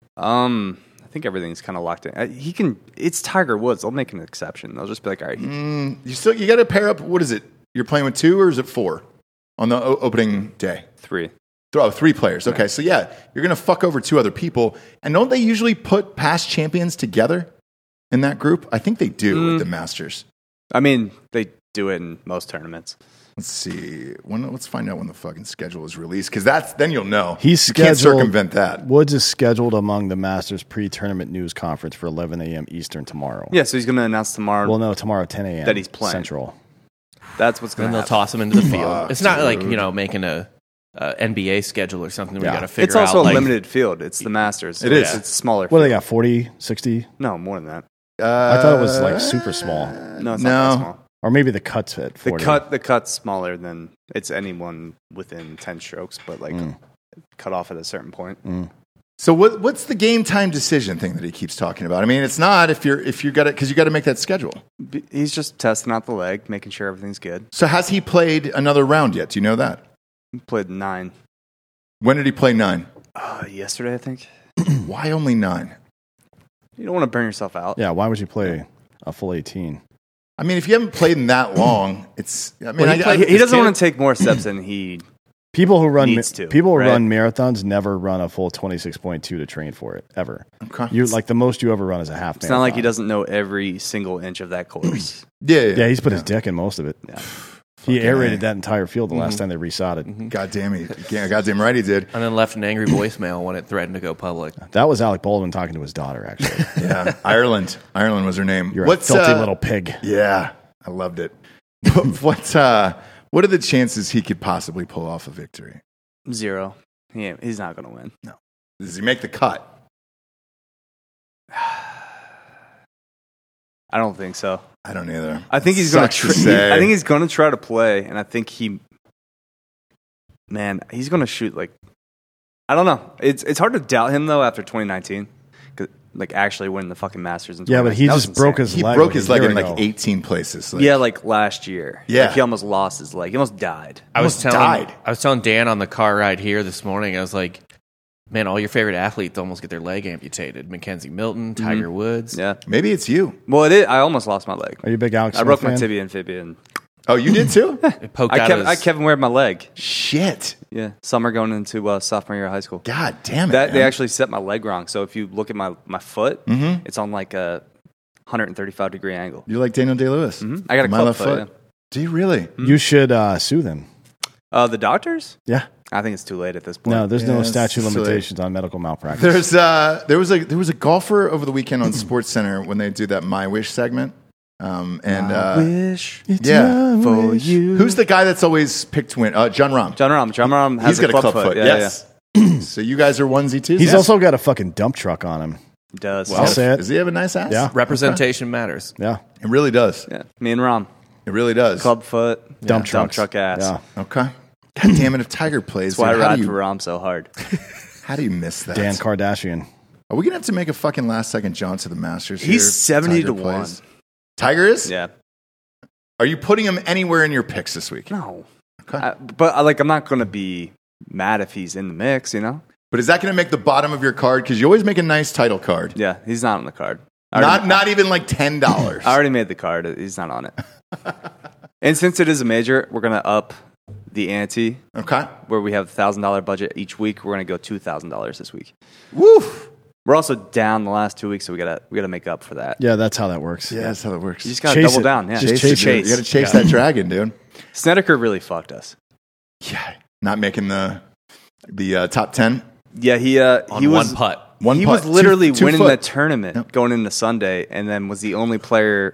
Speaker 3: Um, I think everything's kind of locked in. Uh, He can. It's Tiger Woods. They'll make an exception. They'll just be like, all right, he-
Speaker 1: Mm, you still you got to pair up. What is it? You're playing with two, or is it four on the o- opening day?
Speaker 3: three.
Speaker 1: Oh, three players. Okay, so yeah, you're gonna fuck over two other people, and don't they usually put past champions together in that group? I think they do
Speaker 3: Mm.
Speaker 1: with the Masters.
Speaker 3: I mean, they do it in most tournaments.
Speaker 1: Let's see. When, let's find out when the fucking schedule is released, because that's then you'll know.
Speaker 4: He's
Speaker 1: you can't
Speaker 4: scheduled-
Speaker 1: circumvent that.
Speaker 4: Woods is scheduled among the Masters pre-tournament news conference for eleven a.m. Eastern tomorrow.
Speaker 3: Yeah, so he's going to announce tomorrow.
Speaker 4: Well, no, tomorrow ten a.m.
Speaker 3: That he's playing.
Speaker 4: Central.
Speaker 3: That's what's
Speaker 2: Then
Speaker 3: going to
Speaker 2: they'll
Speaker 3: happen.
Speaker 2: toss him into the field.
Speaker 1: Fuck,
Speaker 2: It's not like
Speaker 1: dude.
Speaker 2: you know making a, a N B A schedule or something. Where
Speaker 4: Yeah.
Speaker 2: you got to figure
Speaker 3: It's also
Speaker 2: out
Speaker 3: a
Speaker 2: like,
Speaker 3: limited field. It's the Masters. So
Speaker 1: It is.
Speaker 3: It's, it's a smaller.
Speaker 4: What do they
Speaker 3: field.
Speaker 4: got, forty, sixty?
Speaker 3: No, more than that.
Speaker 1: Uh,
Speaker 4: I thought it was like super small.
Speaker 3: No, it's
Speaker 1: No.
Speaker 3: not that small.
Speaker 4: Or maybe the cuts at
Speaker 3: The
Speaker 4: forty.
Speaker 3: cut, the cut's smaller than it's anyone within ten strokes, but like
Speaker 4: Mm.
Speaker 3: cut off at a certain point.
Speaker 1: So what, what's the game time decision thing that he keeps talking about? I mean, it's not if you're if you got it because you got to make that schedule.
Speaker 3: B- He's just testing out the leg, making sure everything's good.
Speaker 1: So has he played another round yet? Do you know that?
Speaker 3: He played nine
Speaker 1: When did he play nine?
Speaker 3: uh, yesterday, I think.
Speaker 1: Why only nine?
Speaker 3: You don't want to burn yourself out.
Speaker 4: Yeah, why would you play a full eighteen?
Speaker 1: I mean, if you haven't played in that long, it's. I mean,
Speaker 3: Well,
Speaker 1: I,
Speaker 3: he,
Speaker 1: I
Speaker 3: play-
Speaker 1: get
Speaker 3: he
Speaker 1: this
Speaker 3: doesn't
Speaker 1: kid-
Speaker 3: want to take more steps than he.
Speaker 4: People who run
Speaker 3: Needs to,
Speaker 4: people who
Speaker 3: right?
Speaker 4: run marathons never run a full twenty-six point two to train for it ever.
Speaker 1: Okay.
Speaker 4: You like the most you ever run is a half.
Speaker 3: It's not like he doesn't know every single inch of that course.
Speaker 1: Yeah, yeah,
Speaker 4: Yeah, he's put his dick in most of it.
Speaker 3: Yeah.
Speaker 4: He
Speaker 1: Fucking
Speaker 4: aerated
Speaker 1: A.
Speaker 4: that entire field the last time they resodded.
Speaker 1: God damn it! Yeah, goddamn right he did.
Speaker 2: and then left an angry voicemail when it threatened to go public.
Speaker 4: That was Alec Baldwin talking to his daughter. Actually,
Speaker 1: Yeah, Ireland. Ireland was her name.
Speaker 4: you're
Speaker 1: What's
Speaker 4: a filthy
Speaker 1: uh,
Speaker 4: little pig.
Speaker 1: Yeah, I loved it. What uh, what are the chances he could possibly pull off a victory?
Speaker 3: Zero. He ain't, he's not going to win.
Speaker 1: Does he make the cut?
Speaker 3: I don't think so.
Speaker 1: I don't either.
Speaker 3: I think he's going to.
Speaker 1: Sucks to
Speaker 3: Tr-
Speaker 1: say.
Speaker 3: I think he's going to try to play, and I think he. Man, he's going to shoot like. I don't know. It's it's hard to doubt him though after twenty nineteen, 'cause, like actually winning the fucking Masters. In
Speaker 4: Yeah, but he
Speaker 3: twenty nineteen. That was
Speaker 4: just broke
Speaker 3: insane.
Speaker 4: his
Speaker 1: he
Speaker 4: leg.
Speaker 1: broke
Speaker 4: like
Speaker 1: his
Speaker 4: a
Speaker 1: leg
Speaker 4: year
Speaker 1: in like
Speaker 4: ago.
Speaker 1: eighteen places. Like,
Speaker 3: Yeah, like last year.
Speaker 1: Yeah.
Speaker 3: Like, he almost lost his leg. He almost died.
Speaker 2: I was
Speaker 1: Almost
Speaker 2: telling
Speaker 1: died.
Speaker 2: I was telling Dan on the car ride here this morning. I was like, man, all your favorite athletes almost get their leg amputated. Mackenzie Milton, Tiger Woods.
Speaker 3: Yeah.
Speaker 1: maybe it's you.
Speaker 3: Well, it is. I almost lost my leg.
Speaker 4: Are you a big Alex?
Speaker 3: I
Speaker 4: Smith
Speaker 3: broke my
Speaker 4: fan?
Speaker 3: tibia and fibia, and
Speaker 1: Oh, you did too?
Speaker 2: It poked
Speaker 3: I
Speaker 2: out
Speaker 3: kept
Speaker 2: his,
Speaker 3: I kept wearing my leg.
Speaker 1: Shit!
Speaker 3: Yeah, summer going into uh, sophomore year of high school.
Speaker 1: God damn it!
Speaker 3: That they
Speaker 1: man.
Speaker 3: actually set my leg wrong. So if you look at my my foot,
Speaker 1: Mhm.
Speaker 3: it's on like a one hundred thirty-five degree angle.
Speaker 1: You're like Daniel Day Lewis.
Speaker 3: Mhm. I got a
Speaker 1: My
Speaker 3: club
Speaker 1: left
Speaker 3: foot.
Speaker 1: foot. Do you really?
Speaker 4: You should uh, sue them.
Speaker 3: Uh, the doctors?
Speaker 4: Yeah.
Speaker 3: I think it's too late at this point.
Speaker 4: No, there's
Speaker 1: Yeah,
Speaker 4: no
Speaker 1: it's
Speaker 4: statute
Speaker 1: silly.
Speaker 4: limitations on medical malpractice.
Speaker 1: There's uh, there was a there was a golfer over the weekend on Sports Center when they do that My Wish segment. Um, and uh,
Speaker 3: wish
Speaker 1: yeah,
Speaker 3: for you.
Speaker 1: who's the guy that's always picked to win? Uh, John Rahm.
Speaker 3: John Rahm. John Rahm has
Speaker 1: He's got
Speaker 3: a club, foot. Yeah,
Speaker 1: yes. So you guys are onesie twos.
Speaker 4: He's
Speaker 1: Yeah.
Speaker 4: also got a fucking dump truck on him.
Speaker 3: yeah. He does.
Speaker 4: I'll say it.
Speaker 1: Does he have a nice ass?
Speaker 4: Yeah.
Speaker 2: representation matters.
Speaker 4: Yeah.
Speaker 1: It really does.
Speaker 3: Yeah. Me and Rahm.
Speaker 1: It really does.
Speaker 3: Club foot.
Speaker 4: Dump
Speaker 3: yeah.
Speaker 4: trucks.
Speaker 3: Dump truck ass.
Speaker 4: Yeah.
Speaker 1: Okay. God damn it! If Tiger plays,
Speaker 3: That's why I
Speaker 1: dude, how,
Speaker 3: ride
Speaker 1: do you,
Speaker 3: for Rahm so hard.
Speaker 1: how do you miss that?
Speaker 4: Dan Kardashian.
Speaker 1: Are we gonna have to make a fucking last second jaunt to the Masters?
Speaker 3: He's
Speaker 1: here if
Speaker 3: seventy
Speaker 1: Tiger
Speaker 3: to
Speaker 1: plays? Tiger is.
Speaker 3: Yeah.
Speaker 1: Are you putting him anywhere in your picks this week?
Speaker 3: No.
Speaker 1: Okay.
Speaker 3: I, but I, like, I'm not going to be mad if he's in the mix, you know?
Speaker 1: But is that going to make the bottom of your card? Because you always make a nice title card.
Speaker 3: Yeah, he's not on the card. I
Speaker 1: Not
Speaker 3: already,
Speaker 1: not even like ten dollars.
Speaker 3: I already made the card. He's not on it. And since it is a major, we're going to up the ante
Speaker 1: Okay.
Speaker 3: where we have a one thousand dollars budget each week. We're going to go two thousand dollars this week.
Speaker 1: Woo.
Speaker 3: We're also down the last two weeks, so we gotta we gotta make up for that.
Speaker 4: Yeah, that's how that works.
Speaker 1: Yeah, that's how it works.
Speaker 3: You just gotta
Speaker 4: Chase
Speaker 3: double
Speaker 4: it.
Speaker 3: down. Yeah,
Speaker 4: Just
Speaker 1: chase,
Speaker 4: chase
Speaker 1: it, dude.
Speaker 3: chase.
Speaker 1: You got to chase that dragon, dude.
Speaker 3: Snedeker really fucked us.
Speaker 1: Yeah. Not making the the uh, top ten.
Speaker 3: Yeah, he uh,
Speaker 2: On
Speaker 3: he was
Speaker 2: one putt.
Speaker 1: One
Speaker 3: he
Speaker 1: putt,
Speaker 3: was literally
Speaker 1: two- two
Speaker 3: winning
Speaker 1: foot.
Speaker 3: the tournament
Speaker 1: Yep.
Speaker 3: going into Sunday, and then was the only player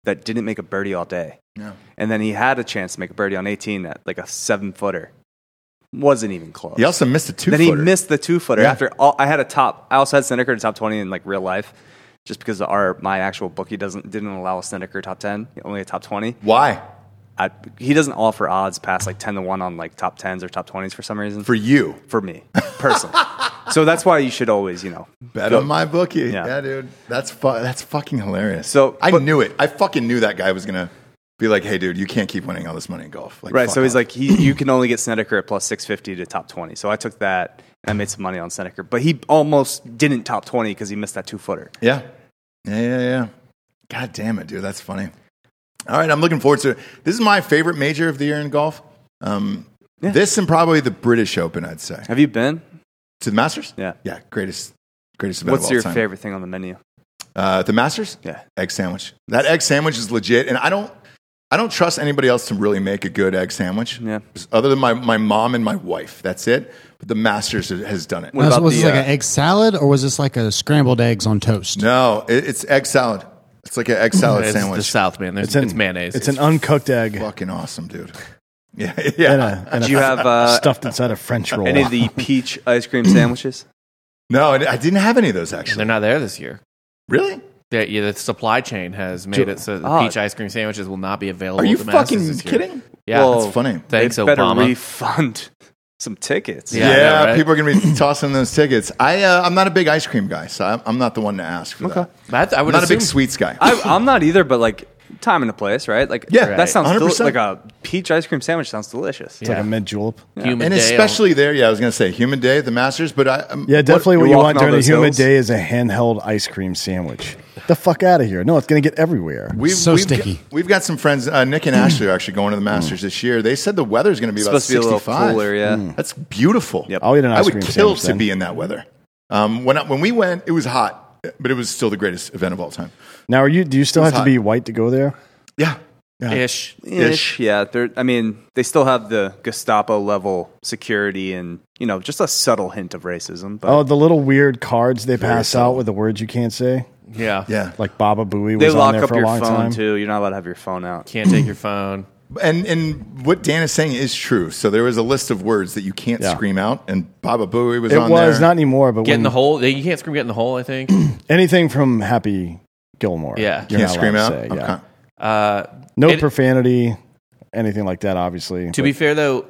Speaker 3: that didn't make a birdie all day.
Speaker 1: Yeah.
Speaker 3: And then he had a chance to make a birdie on eighteen at like a seven footer. Wasn't even close.
Speaker 1: He also missed a two
Speaker 3: Then
Speaker 1: footer.
Speaker 3: he missed the two footer
Speaker 1: Yeah.
Speaker 3: after all. I had a top. I also had Snedeker in top twenty in like real life, just because our my actual bookie doesn't didn't allow a Snedeker top ten, only a top twenty.
Speaker 1: Why?
Speaker 3: I, he doesn't offer odds past like ten to one on like top tens or top twenties for some reason.
Speaker 1: For you.
Speaker 3: For me personally. So that's why you should always, you know,
Speaker 1: Bet
Speaker 3: go-
Speaker 1: on my bookie. Yeah,
Speaker 3: Yeah.
Speaker 1: dude. That's fu- that's fucking hilarious.
Speaker 3: So,
Speaker 1: I
Speaker 3: but-
Speaker 1: knew it. I fucking knew that guy was going to be like, hey, dude, you can't keep winning all this money in golf. Like,
Speaker 3: Right,
Speaker 1: fuck
Speaker 3: so he's
Speaker 1: off.
Speaker 3: like, he, you can only get Snedeker at plus six fifty to top twenty. So I took that and I made some money on Snedeker. But he almost didn't top twenty because he missed that two footer.
Speaker 1: Yeah. Yeah, yeah, yeah. God damn it, dude. That's funny. All right, I'm looking forward to it. This is my favorite major of the year in golf. Um,
Speaker 3: Yeah.
Speaker 1: This and probably the British Open, I'd say.
Speaker 3: Have you been?
Speaker 1: To the Masters?
Speaker 3: Yeah.
Speaker 1: Yeah, greatest greatest event
Speaker 3: What's
Speaker 1: of all
Speaker 3: your
Speaker 1: time.
Speaker 3: favorite thing on the menu?
Speaker 1: Uh, the Masters?
Speaker 3: Yeah.
Speaker 1: Egg sandwich. That egg sandwich is legit, and I don't I don't trust anybody else to really make a good egg sandwich.
Speaker 3: Yeah.
Speaker 1: Other than my, my mom and my wife. That's it. But the Masters has done it.
Speaker 3: What
Speaker 5: Was,
Speaker 3: about
Speaker 5: was
Speaker 3: the,
Speaker 5: this like
Speaker 3: uh,
Speaker 5: an egg salad or was this like a scrambled eggs on toast?
Speaker 1: No, it, it's egg salad. It's like an egg salad
Speaker 2: It's
Speaker 1: sandwich.
Speaker 2: the South, man. There's,
Speaker 4: It's, an,
Speaker 2: it's mayonnaise.
Speaker 4: It's an uncooked egg
Speaker 1: Fucking awesome, dude. Yeah,
Speaker 4: and
Speaker 1: yeah.
Speaker 4: a, and
Speaker 3: Do
Speaker 4: a
Speaker 3: you have uh,
Speaker 4: stuffed inside a French roll.
Speaker 3: any of the peach ice cream sandwiches?
Speaker 1: No, I I didn't have any of those
Speaker 2: They're
Speaker 1: actually.
Speaker 2: not there this year.
Speaker 1: Really?
Speaker 2: The, yeah, the supply chain has made it so the
Speaker 3: Oh.
Speaker 2: peach ice cream sandwiches will not be available.
Speaker 1: Are you
Speaker 2: at the Masters
Speaker 1: fucking
Speaker 2: this year.
Speaker 1: kidding?
Speaker 2: Yeah,
Speaker 3: Well,
Speaker 1: That's funny.
Speaker 2: thanks,
Speaker 3: they better
Speaker 2: Obama.
Speaker 3: refund some tickets.
Speaker 2: Yeah,
Speaker 1: Yeah,
Speaker 2: I know, right?
Speaker 1: people are going to be tossing those tickets. I, uh, I'm not a big ice cream guy, so I'm, I'm not the one to ask for that.
Speaker 2: But I, I
Speaker 1: I'm
Speaker 2: would
Speaker 1: not a big
Speaker 2: assume-
Speaker 1: sweets guy.
Speaker 3: I, I'm not either, but like time and a place, right? Like,
Speaker 1: Yeah,
Speaker 3: that
Speaker 1: right.
Speaker 3: sounds
Speaker 1: one hundred
Speaker 3: del-
Speaker 1: percent.
Speaker 3: like a peach ice cream sandwich sounds delicious.
Speaker 4: It's like a mid julep.
Speaker 2: Humid
Speaker 1: and
Speaker 2: day
Speaker 1: especially there, yeah, I was going to say humid day at the Masters, but I, um,
Speaker 4: Yeah, definitely what,
Speaker 3: you're
Speaker 4: you
Speaker 3: walking
Speaker 4: want
Speaker 3: all
Speaker 4: during a
Speaker 3: those
Speaker 4: humid
Speaker 3: hills?
Speaker 4: day is a handheld ice cream sandwich. The fuck out of here. No, it's going to get everywhere.
Speaker 1: We've,
Speaker 5: So
Speaker 1: we've
Speaker 5: sticky.
Speaker 1: Got, we've got some friends. Uh, Nick and Ashley are actually going to the Masters this year. They said the weather's going to be
Speaker 3: It's
Speaker 1: about
Speaker 3: supposed to be a little
Speaker 1: sixty-five.
Speaker 3: cooler, yeah.
Speaker 1: That's beautiful.
Speaker 3: Yep.
Speaker 4: I'll eat an
Speaker 1: I
Speaker 4: ice
Speaker 1: would
Speaker 4: cream
Speaker 1: kill
Speaker 4: sandwich
Speaker 1: to
Speaker 4: then.
Speaker 1: be in that weather. Um, when I, when we went, it was hot, but it was still the greatest event of all time.
Speaker 4: Now, are you? Do you still
Speaker 1: It
Speaker 4: have
Speaker 1: was
Speaker 4: to be white to go there?
Speaker 1: Yeah, yeah.
Speaker 2: ish.
Speaker 3: Ish, yeah. They're, I mean, they still have the Gestapo level security and, you know, just a subtle hint of racism. But
Speaker 4: Oh, the little weird cards they
Speaker 1: Very
Speaker 4: pass
Speaker 1: subtle.
Speaker 4: out with the words you can't say,
Speaker 2: Yeah,
Speaker 1: yeah.
Speaker 4: like Baba Booey
Speaker 3: they
Speaker 4: was on
Speaker 3: lock
Speaker 4: there
Speaker 3: up
Speaker 4: for a
Speaker 3: your
Speaker 4: long
Speaker 3: phone,
Speaker 4: time.
Speaker 3: too. You're not allowed to have your phone out.
Speaker 2: can't take your phone.
Speaker 1: And and what Dan is saying is true. So there was a list of words that you can't
Speaker 4: Yeah.
Speaker 1: scream out, and Baba Booey was
Speaker 4: It
Speaker 1: on
Speaker 4: was
Speaker 1: there.
Speaker 4: not anymore, but
Speaker 2: Get in
Speaker 4: when
Speaker 2: the hole. You can't scream. Get in the hole. I think.
Speaker 4: anything from Happy Gilmore,
Speaker 2: Yeah.
Speaker 4: you're
Speaker 1: can't
Speaker 4: not
Speaker 1: scream
Speaker 4: allowed
Speaker 1: out.
Speaker 4: to say, yeah.
Speaker 1: Okay.
Speaker 2: Uh,
Speaker 4: No
Speaker 2: It-
Speaker 4: profanity, anything like that. Obviously,
Speaker 2: to
Speaker 4: but
Speaker 2: be fair, though,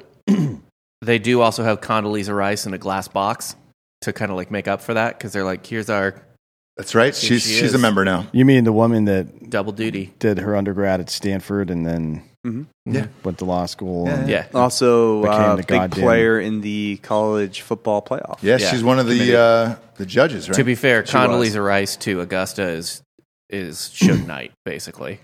Speaker 2: they do also have Condoleezza Rice in a glass box to kind of like make up for that because they're like, here's our
Speaker 1: That's right.
Speaker 2: Yes,
Speaker 1: She's
Speaker 2: she
Speaker 1: she's a
Speaker 2: is.
Speaker 1: member now.
Speaker 4: you mean the woman that
Speaker 2: double duty.
Speaker 4: did her undergrad at Stanford and then
Speaker 1: Yeah.
Speaker 4: went to law school? and-
Speaker 2: Yeah.
Speaker 3: Also,
Speaker 4: Became
Speaker 3: uh,
Speaker 4: the
Speaker 3: big
Speaker 4: goddamn-
Speaker 3: player in the college football playoff.
Speaker 1: Yeah,
Speaker 2: Yeah.
Speaker 1: she's one of the
Speaker 3: Committee.
Speaker 1: uh, the judges, right?
Speaker 2: To be fair,
Speaker 3: She was.
Speaker 2: Condoleezza Rice to Augusta is is Suge Knight basically.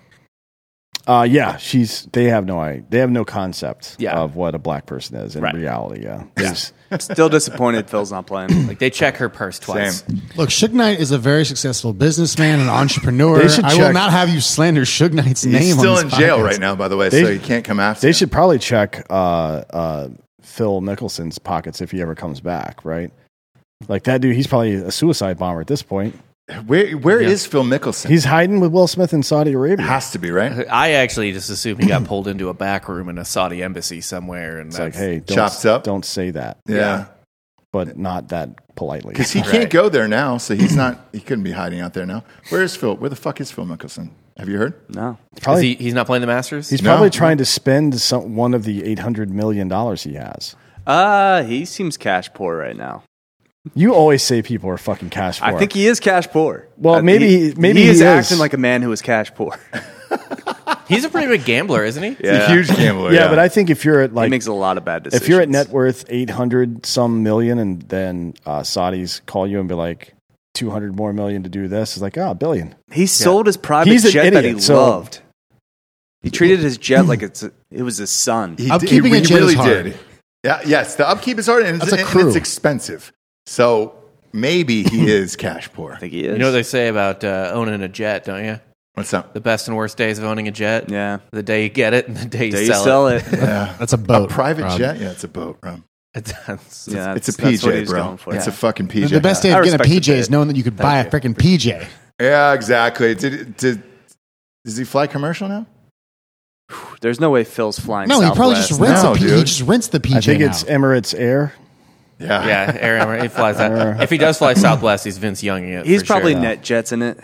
Speaker 4: Uh, yeah, she's. They have no. I. They have no concept
Speaker 2: Yeah.
Speaker 4: of what a black person is in
Speaker 2: Right.
Speaker 4: reality. Yeah, There's-
Speaker 3: Still disappointed Phil's not playing.
Speaker 2: Like they check her purse twice.
Speaker 1: Same.
Speaker 5: Look, Suge Knight is a very successful businessman and entrepreneur.
Speaker 4: They should
Speaker 5: I will
Speaker 4: check-
Speaker 5: not have you slander Suge Knight's name.
Speaker 1: He's
Speaker 5: on
Speaker 1: still
Speaker 5: this
Speaker 1: in jail
Speaker 5: podcast.
Speaker 1: right now, by the way,
Speaker 4: They-
Speaker 1: so he can't come after.
Speaker 4: They
Speaker 1: him.
Speaker 4: should probably check uh, uh, Phil Mickelson's pockets if he ever comes back. Right, like that dude. He's probably a suicide bomber at this point.
Speaker 1: Where where
Speaker 2: Yeah.
Speaker 1: is Phil Mickelson?
Speaker 4: He's hiding with Will Smith in Saudi Arabia.
Speaker 1: has to be right.
Speaker 2: I actually just assumed he got pulled into a back room in a Saudi embassy somewhere, and
Speaker 4: It's like,
Speaker 2: that's-
Speaker 4: hey, don't,
Speaker 1: Chopped up.
Speaker 4: don't say that,
Speaker 1: Yeah,
Speaker 4: but not that politely.
Speaker 1: because he
Speaker 2: Right.
Speaker 1: can't go there now, so he's not. He couldn't be hiding out there now. Where is Phil? Where the fuck is Phil Mickelson? Have you heard?
Speaker 3: No.
Speaker 4: probably,
Speaker 2: is he, he's not playing the Masters.
Speaker 4: he's
Speaker 1: No.
Speaker 4: probably trying to spend some, one of the eight hundred million dollars he has.
Speaker 3: Uh, he seems cash poor right now.
Speaker 4: You always say people are fucking cash poor.
Speaker 3: I think he is cash poor.
Speaker 4: Well,
Speaker 3: Uh,
Speaker 4: maybe-
Speaker 3: he,
Speaker 4: maybe
Speaker 3: he is
Speaker 4: he is.
Speaker 3: acting like a man who is cash poor.
Speaker 2: He's a pretty big gambler, isn't he?
Speaker 1: He's a huge gambler.
Speaker 4: yeah, but I think if you're at
Speaker 3: he
Speaker 4: like
Speaker 3: makes a lot of bad decisions.
Speaker 4: if you're at net worth eight hundred some million and then uh, Saudis call you and be like two hundred more million to do this, it's like, ah, a billion.
Speaker 3: he sold his private
Speaker 4: He's an
Speaker 3: jet that he
Speaker 4: idiot, so-
Speaker 3: loved. He treated his jet like it's a, it was his son.
Speaker 1: he,
Speaker 5: Upkeeping
Speaker 1: he,
Speaker 5: a
Speaker 1: he
Speaker 5: jet
Speaker 1: really
Speaker 5: is hard.
Speaker 1: did. Yeah, yes, the upkeep is hard, and, it's,
Speaker 5: That's a
Speaker 1: and
Speaker 5: crew.
Speaker 1: it's expensive. So maybe he is cash poor.
Speaker 3: I think he is.
Speaker 2: You know what they say about uh, owning a jet, don't you?
Speaker 1: What's up?
Speaker 2: The best and worst days of owning a jet.
Speaker 3: Yeah.
Speaker 2: The day you get it and the day you,
Speaker 3: Day you
Speaker 2: sell,
Speaker 3: sell
Speaker 2: it.
Speaker 3: it.
Speaker 1: Yeah,
Speaker 5: That's a boat.
Speaker 1: a private
Speaker 5: Rob.
Speaker 1: jet. Yeah, it's a boat, Rob.
Speaker 2: That's-
Speaker 3: Yeah,
Speaker 1: It's a
Speaker 3: that's- that's what he
Speaker 1: P J,
Speaker 3: was
Speaker 1: bro.
Speaker 3: going for.
Speaker 1: It's
Speaker 3: Yeah.
Speaker 1: a fucking P
Speaker 5: The,
Speaker 1: J.
Speaker 5: the best day
Speaker 3: I
Speaker 5: of getting a
Speaker 3: respect the
Speaker 5: P J is
Speaker 3: bid.
Speaker 5: knowing that you could buy a freaking P J.
Speaker 1: Yeah, exactly. Did, did Does he fly commercial now?
Speaker 3: There's no way Phil's flying.
Speaker 5: No, he probably just rinsed
Speaker 1: No,
Speaker 5: the P-
Speaker 1: dude.
Speaker 5: he just rinsed the P J
Speaker 4: I think
Speaker 5: now.
Speaker 4: it's Emirates Air.
Speaker 1: Yeah.
Speaker 2: Yeah, Air Emirates, he flies that. If he does fly Southwest, he's Vince Younging it.
Speaker 3: He's
Speaker 2: for
Speaker 3: probably
Speaker 2: sure.
Speaker 3: net jets in it.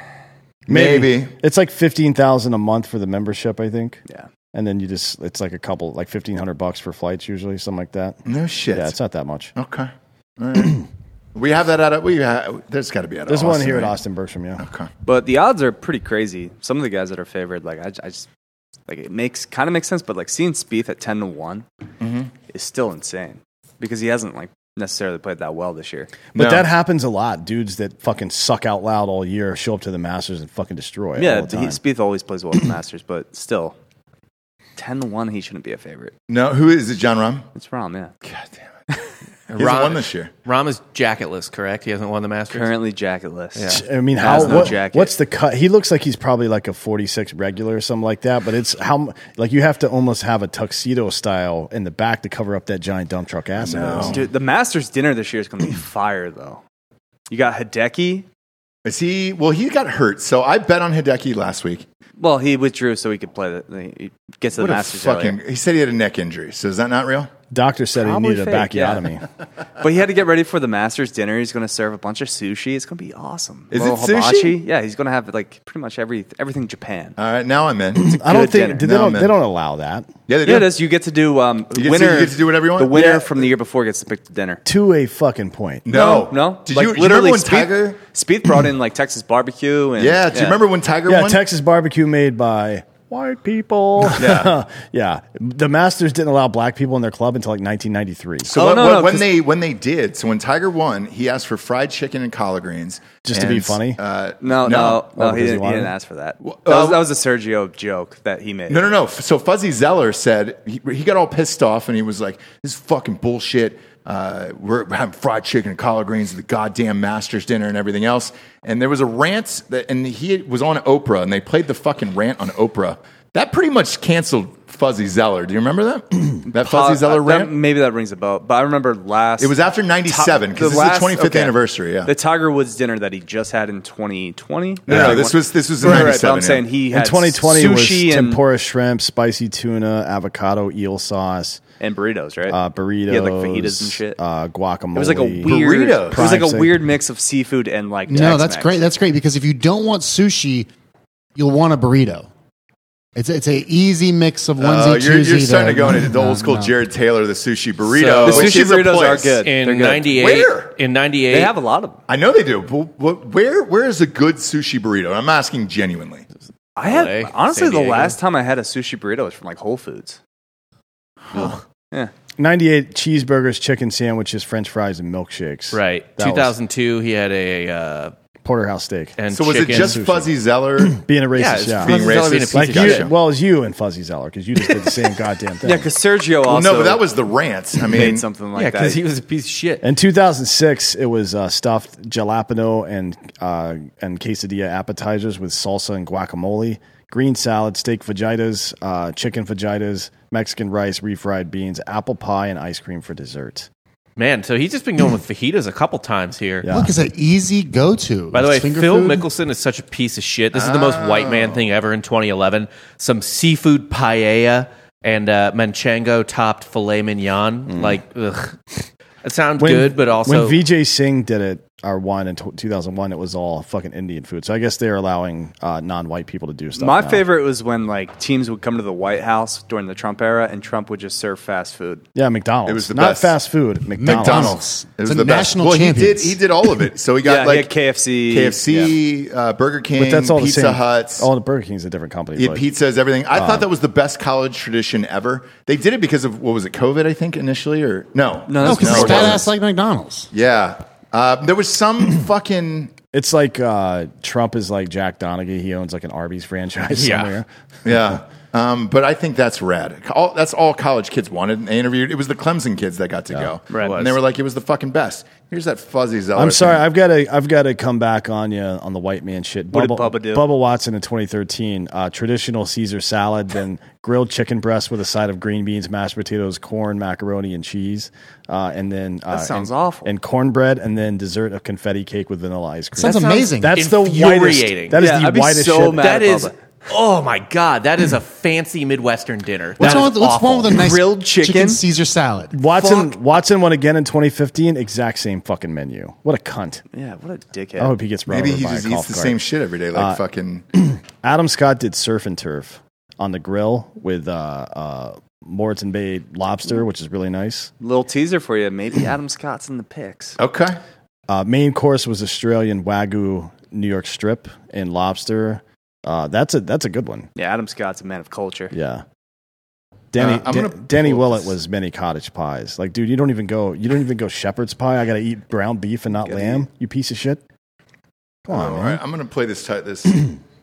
Speaker 1: Maybe.
Speaker 4: It's like fifteen thousand a month for the membership, I think.
Speaker 3: Yeah.
Speaker 4: And then you just, it's like a couple, like fifteen hundred bucks for flights usually, something like that.
Speaker 1: No shit.
Speaker 4: Yeah, it's not that much.
Speaker 1: Okay. All right. We have that out of, we have, there's got to be out of
Speaker 4: There's
Speaker 1: Austin,
Speaker 4: one here
Speaker 1: right?
Speaker 4: at Austin Bergstrom, yeah.
Speaker 1: Okay.
Speaker 3: But the odds are pretty crazy. Some of the guys that are favored, like I, I just like it makes kind of makes sense, but like seeing Spieth at ten to one
Speaker 1: Mm-hmm.
Speaker 3: is still insane because he hasn't like necessarily played that well this year.
Speaker 4: But
Speaker 1: No.
Speaker 4: that happens a lot. Dudes that fucking suck out loud all year show up to the Masters and fucking destroy it
Speaker 3: Yeah,
Speaker 4: all the
Speaker 3: he,
Speaker 4: time.
Speaker 3: Spieth always plays well at the Masters, but still, ten to one, he shouldn't be a favorite.
Speaker 1: No, who is it? John Rahm?
Speaker 3: It's wrong, yeah.
Speaker 1: God damn it. He hasn't won this year.
Speaker 2: Rahm is jacketless, correct? He hasn't won the Masters?
Speaker 3: Currently jacketless.
Speaker 2: Yeah.
Speaker 4: I mean,
Speaker 3: Has
Speaker 4: how
Speaker 3: no
Speaker 4: what-
Speaker 3: jacket.
Speaker 4: what's the cut? He looks like he's probably like a forty-six regular or something like that. But it's how mu- like you have to almost have a tuxedo style in the back to cover up that giant dump truck ass. of his.
Speaker 3: Dude, the Masters dinner this year is going to be fire, though. You got Hideki.
Speaker 1: Is he, well, he got hurt. So I bet on Hideki last week.
Speaker 3: Well, he withdrew so he could play the. He gets to the
Speaker 1: What a
Speaker 3: Masters
Speaker 1: fucking,
Speaker 3: earlier.
Speaker 1: he said he had a neck injury. So is that not real?
Speaker 4: Doctor said
Speaker 3: Probably
Speaker 4: he needed
Speaker 3: fake,
Speaker 4: a
Speaker 3: yeah.
Speaker 4: backiotomy.
Speaker 3: But he had to get ready for the Masters dinner. He's going to serve a bunch of sushi. It's going to be awesome.
Speaker 1: Is
Speaker 3: Little
Speaker 1: it sushi?
Speaker 3: hibachi. Yeah, he's going to have like pretty much every everything Japan.
Speaker 1: All right. Now I'm in.
Speaker 4: I don't
Speaker 3: Good
Speaker 4: think
Speaker 3: dinner.
Speaker 4: do they
Speaker 1: No,
Speaker 4: don't
Speaker 1: man.
Speaker 4: they don't allow that
Speaker 1: Yeah, they do.
Speaker 3: Yeah, it is. You get to do um,
Speaker 1: You get to-
Speaker 3: winner.
Speaker 1: you get to do whatever you want?
Speaker 3: The winner
Speaker 1: Yeah.
Speaker 3: from the year before gets to pick the dinner.
Speaker 4: to a fucking point.
Speaker 1: No.
Speaker 3: no.
Speaker 1: Did
Speaker 3: like,
Speaker 1: you, you
Speaker 3: literally
Speaker 1: remember when
Speaker 3: Spieth,
Speaker 1: Tiger?
Speaker 3: Spieth brought in like Texas barbecue and
Speaker 1: Yeah. Do you remember when Tiger
Speaker 4: Yeah,
Speaker 1: won?
Speaker 4: Texas barbecue made by white people.
Speaker 1: Yeah.
Speaker 4: yeah. The Masters didn't allow black people in their club until like nineteen ninety-three.
Speaker 1: So
Speaker 3: Oh,
Speaker 1: what,
Speaker 3: no,
Speaker 1: what-
Speaker 3: no,
Speaker 1: when
Speaker 3: 'cause-
Speaker 1: they when they did, so when Tiger won, he asked for fried chicken and collard greens,
Speaker 4: Just to be
Speaker 1: and,
Speaker 4: funny?
Speaker 1: Uh,
Speaker 3: No, no, no.
Speaker 4: Oh,
Speaker 3: he,
Speaker 4: because he
Speaker 3: didn't, he
Speaker 4: wanted
Speaker 3: didn't
Speaker 4: it?
Speaker 3: ask for that.
Speaker 1: Well,
Speaker 3: that, was,
Speaker 1: uh,
Speaker 3: that was a Sergio joke that he made.
Speaker 1: No, no, no. So Fuzzy Zeller said he, he got all pissed off and he was like, "This is fucking bullshit. Uh, we're having fried chicken and collard greens at the goddamn Masters dinner and everything else." And there was a rant that, and he was on Oprah, and they played the fucking rant on Oprah. That pretty much canceled Fuzzy Zeller. Do you remember that? That Fuzzy
Speaker 3: Uh,
Speaker 1: Zeller
Speaker 3: that-
Speaker 1: rant.
Speaker 3: maybe that rings a bell. But I remember last.
Speaker 1: It was after ninety-seven because this is the twenty-fifth anniversary. Yeah.
Speaker 3: The Tiger Woods dinner that he just had in twenty twenty.
Speaker 1: no, no, this was this was in
Speaker 3: Right, right, but
Speaker 1: ninety-seven.
Speaker 3: I'm saying
Speaker 1: yeah.
Speaker 3: he
Speaker 4: In
Speaker 3: had
Speaker 4: twenty twenty was
Speaker 3: sushi and,
Speaker 4: tempura shrimp, spicy tuna, avocado eel sauce,
Speaker 3: and burritos, right?
Speaker 4: uh, burritos,
Speaker 3: He had like fajitas and shit.
Speaker 4: uh, guacamole.
Speaker 3: It was like a weird.
Speaker 1: Burritos.
Speaker 3: It was like a
Speaker 4: Prime
Speaker 3: weird mix of seafood and like.
Speaker 5: No, that's
Speaker 3: Tex-Mex.
Speaker 5: great. That's great because if you don't want sushi, you'll want a burrito. It's it's a easy mix of onesie
Speaker 1: Oh, you're, you're
Speaker 5: choosy
Speaker 1: starting to go into the
Speaker 5: no,
Speaker 1: old school
Speaker 5: no.
Speaker 1: Jared Taylor, the sushi burrito.
Speaker 2: So- The
Speaker 1: which
Speaker 3: sushi
Speaker 1: is a
Speaker 3: burritos are
Speaker 1: place.
Speaker 3: good. They're
Speaker 2: In
Speaker 3: good.
Speaker 2: ninety-eight,
Speaker 1: Where?
Speaker 2: in ninety-eight,
Speaker 3: They have a lot of them.
Speaker 1: I know they do. But what, where where is a good sushi burrito? I'm asking genuinely.
Speaker 3: I had
Speaker 2: L A,
Speaker 3: honestly
Speaker 2: San
Speaker 3: the
Speaker 2: Diego.
Speaker 3: last time I had a sushi burrito was from like Whole Foods. Yeah.
Speaker 4: ninety-eight cheeseburgers, chicken sandwiches, French fries, and milkshakes.
Speaker 2: right.
Speaker 4: That was
Speaker 2: two thousand two, he had a uh,
Speaker 4: porterhouse steak.
Speaker 2: and
Speaker 1: So was it
Speaker 2: chicken.
Speaker 1: just
Speaker 4: sushi.
Speaker 1: Fuzzy Zeller?
Speaker 4: Being a
Speaker 2: Yeah,
Speaker 4: racist,
Speaker 2: it's
Speaker 4: yeah.
Speaker 2: Fuzzy
Speaker 1: Being
Speaker 2: Zeller being a
Speaker 1: racist?
Speaker 2: piece
Speaker 4: Like
Speaker 2: of
Speaker 4: you,
Speaker 2: shit.
Speaker 4: well, as you and Fuzzy Zeller, because you just did the same goddamn thing.
Speaker 3: Yeah, because Sergio
Speaker 1: Well,
Speaker 3: also
Speaker 1: no, but that was the rant. I mean,
Speaker 3: made something like
Speaker 2: yeah,
Speaker 3: that.
Speaker 2: because he was a piece of shit.
Speaker 4: In two thousand six, it was uh, stuffed jalapeno and uh, and quesadilla appetizers with salsa and guacamole, green salad, steak fajitas, uh, chicken fajitas, Mexican rice, refried beans, apple pie, and ice cream for dessert.
Speaker 2: Man, so he's just been going with fajitas a couple times here.
Speaker 4: Yeah.
Speaker 5: Look, it's an easy go to.
Speaker 2: By the way, Phil Mickelson is such a piece of shit. This is the most white man thing ever in twenty eleven. Some seafood paella and uh, manchego topped filet mignon. Like, ugh. It sounds good, but also
Speaker 4: when V J Singh did it, our one in two thousand one, it was all fucking Indian food. So I guess they're allowing uh, non-white people to do stuff.
Speaker 3: My
Speaker 4: now.
Speaker 3: favorite was when like teams would come to the White House during the Trump era, and Trump would just serve fast food.
Speaker 4: yeah, McDonald's.
Speaker 1: It was the
Speaker 4: not
Speaker 1: best.
Speaker 4: fast food. McDonald's.
Speaker 1: McDonald's. It was
Speaker 5: It's
Speaker 1: the
Speaker 5: a
Speaker 1: best.
Speaker 5: national
Speaker 1: Well, he did.
Speaker 5: champions.
Speaker 1: He did all of it. So he got
Speaker 3: Yeah, he
Speaker 1: like
Speaker 3: had K F C,
Speaker 1: K F C, uh, Burger King,
Speaker 4: But that's all
Speaker 1: Pizza
Speaker 4: the same.
Speaker 1: Huts.
Speaker 4: Oh, the Burger King's a different company.
Speaker 1: He had
Speaker 4: but-
Speaker 1: pizzas, everything. I thought that was the best college tradition ever. They did it because of what was it, COVID? I think initially, or no,
Speaker 3: No,
Speaker 5: No,
Speaker 3: that's
Speaker 5: because
Speaker 1: No,
Speaker 5: it's
Speaker 1: it
Speaker 5: fat
Speaker 1: wasn't.
Speaker 5: ass like McDonald's.
Speaker 1: yeah. Uh, there was some fucking
Speaker 4: It's like uh, Trump is like Jack Donaghy. He owns like an Arby's franchise
Speaker 2: Yeah.
Speaker 4: somewhere.
Speaker 1: yeah. Um, but I think that's rad. All, that's all college kids wanted. And they interviewed. It was the Clemson kids that got to go,
Speaker 3: Right.
Speaker 1: and they were like, it was the fucking best. Here's that fuzzy Zeller.
Speaker 4: I'm sorry,
Speaker 1: thing.
Speaker 4: I've got to I've got to come back on you on the white man shit.
Speaker 3: What did Bubba do?
Speaker 4: Bubba Watson in twenty thirteen, uh, traditional Caesar salad, then grilled chicken breast with a side of green beans, mashed potatoes, corn, macaroni, and cheese, uh, and then uh,
Speaker 3: That sounds
Speaker 4: and,
Speaker 3: awful.
Speaker 4: And cornbread, and then dessert of confetti cake with vanilla ice cream.
Speaker 5: Sounds
Speaker 2: That sounds
Speaker 5: amazing.
Speaker 4: That's the whitest.
Speaker 2: infuriating.
Speaker 4: That is
Speaker 3: Yeah,
Speaker 4: the
Speaker 3: I'd be
Speaker 4: whitest
Speaker 3: so
Speaker 4: shit.
Speaker 3: mad.
Speaker 2: that
Speaker 3: at
Speaker 2: is
Speaker 3: Bubba.
Speaker 2: Oh my god, that is a fancy Midwestern dinner.
Speaker 5: What's
Speaker 2: That
Speaker 5: wrong
Speaker 2: is
Speaker 5: with, what's
Speaker 2: awful.
Speaker 5: wrong with a nice
Speaker 3: Grilled chicken?
Speaker 5: Caesar salad?
Speaker 4: Watson Watson won again in twenty fifteen. Exact same fucking menu. What a cunt.
Speaker 3: Yeah, what a dickhead.
Speaker 4: I hope he gets run
Speaker 1: Maybe
Speaker 4: over
Speaker 1: he
Speaker 4: by
Speaker 1: just
Speaker 4: a
Speaker 1: eats
Speaker 4: golf
Speaker 1: the
Speaker 4: cart.
Speaker 1: same shit every day, like
Speaker 4: Uh,
Speaker 1: fucking.
Speaker 4: Adam Scott did surf and turf on the grill with uh, uh, Moreton Bay lobster, which is really nice.
Speaker 3: Little teaser for you. Maybe Adam Scott's in the picks.
Speaker 1: Okay.
Speaker 4: Uh, main course was Australian Wagyu New York strip and lobster. Uh, that's a that's a good one.
Speaker 3: Yeah, Adam Scott's a man of culture.
Speaker 4: Yeah. Danny
Speaker 1: Uh, I'm
Speaker 4: Da-
Speaker 1: gonna
Speaker 4: Danny
Speaker 1: pull
Speaker 4: Willett
Speaker 1: this.
Speaker 4: was many cottage pies. Like, dude, you don't even go you don't even go shepherd's pie. I got to eat ground beef and not
Speaker 3: Gotta
Speaker 4: lamb. You piece of shit. Come on,
Speaker 1: All
Speaker 4: man.
Speaker 1: right, I'm gonna play this. T- this.
Speaker 6: Our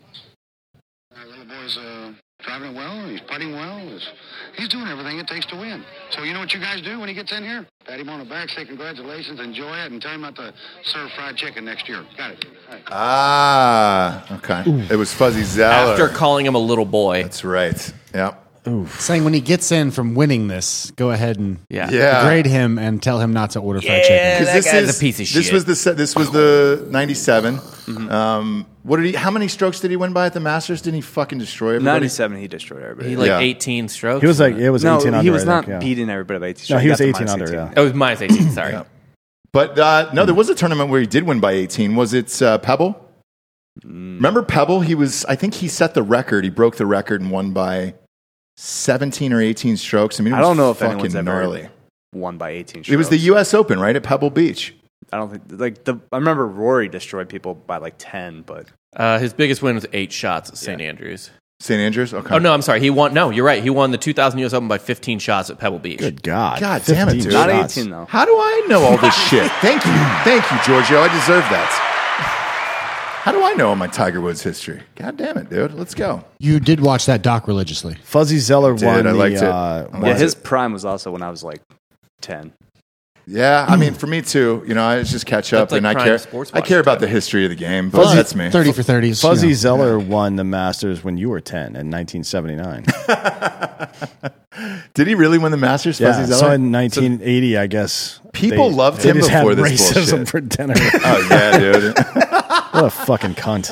Speaker 6: little boy's uh, driving it well. He's putting well. He's, he's doing everything it takes to win. So you know what you guys do when he gets in here? Pat him on the back, say congratulations, enjoy it, and tell him not to serve fried chicken next year. Got it. All right.
Speaker 1: Ah, okay. It was Fuzzy Zeller.
Speaker 2: After calling him a little boy.
Speaker 1: That's right. Yeah.
Speaker 5: Saying when he gets in from winning this, go ahead and
Speaker 2: Yeah.
Speaker 1: Yeah.
Speaker 5: grade him and tell him not to order fried
Speaker 2: Yeah.
Speaker 5: chicken.
Speaker 2: That guy's a piece of
Speaker 1: This
Speaker 2: shit.
Speaker 1: was the se- this was the ninety-seven. Um, what did he? How many strokes did he win by at the Masters? Didn't he fucking destroy everybody?
Speaker 3: ninety-seven, he destroyed everybody.
Speaker 2: He like
Speaker 1: Yeah.
Speaker 2: eighteen strokes.
Speaker 4: He was like it was
Speaker 3: no,
Speaker 4: eighteen under.
Speaker 3: he was
Speaker 4: I
Speaker 3: not
Speaker 4: think, yeah.
Speaker 3: beating everybody by eighteen.
Speaker 4: No, he
Speaker 3: got
Speaker 4: was
Speaker 3: to
Speaker 4: eighteen
Speaker 3: minus
Speaker 4: under, yeah.
Speaker 2: It was minus eighteen. Sorry.
Speaker 1: Yeah. But uh, no, there was a tournament where he did win by eighteen. Was it uh, Pebble? Remember Pebble? He was. I think he set the record. He broke the record and won by seventeen or eighteen strokes. I mean, it
Speaker 3: I
Speaker 1: was
Speaker 3: don't know if
Speaker 1: fucking
Speaker 3: anyone's ever
Speaker 1: gnarly.
Speaker 3: won by eighteen strokes.
Speaker 1: It was the U S Open, right, at Pebble Beach.
Speaker 3: I don't think like the. I remember Rory destroyed people by like ten, but
Speaker 2: Uh, his biggest win was eight shots at Saint Andrews.
Speaker 1: Saint Andrews. Okay.
Speaker 2: Oh no, I'm sorry. He won. No, you're right. He won the two thousand U S Open by fifteen shots at Pebble Beach.
Speaker 4: Good God.
Speaker 1: God damn it,
Speaker 4: fifteen
Speaker 1: dude.
Speaker 3: not
Speaker 4: shots.
Speaker 3: eighteen though.
Speaker 1: How do I know all this shit? Thank you, thank you, Giorgio. I deserve that. How do I know all my Tiger Woods history? God damn it, dude. Let's go.
Speaker 5: You did watch that doc religiously.
Speaker 4: Fuzzy Zeller
Speaker 1: Did,
Speaker 4: won
Speaker 1: I
Speaker 4: the.
Speaker 1: liked it.
Speaker 4: Uh,
Speaker 1: I
Speaker 4: won-
Speaker 3: Yeah,
Speaker 1: liked
Speaker 3: his
Speaker 1: it.
Speaker 3: prime was also when I was like ten.
Speaker 1: Yeah, I mean, for me too. You know, I just catch up,
Speaker 2: That's like
Speaker 1: and I
Speaker 2: prime
Speaker 1: care.
Speaker 2: sports
Speaker 1: I
Speaker 2: watching
Speaker 1: care about
Speaker 2: time.
Speaker 1: the history of the game. But
Speaker 5: Fuzzy,
Speaker 1: that's me.
Speaker 5: thirty for thirties.
Speaker 4: Fuzzy
Speaker 5: you know.
Speaker 4: Zeller won the Masters when you were ten in nineteen seventy-nine.
Speaker 1: Did he really win the Masters?
Speaker 4: Yeah,
Speaker 1: Fuzzy
Speaker 4: so
Speaker 1: Zeller?
Speaker 4: in nineteen eighty, I guess
Speaker 1: People loved
Speaker 4: they
Speaker 1: him
Speaker 4: just
Speaker 1: before
Speaker 4: had
Speaker 1: this
Speaker 4: racism
Speaker 1: bullshit.
Speaker 4: for dinner.
Speaker 1: Oh yeah, dude.
Speaker 4: What a fucking cunt!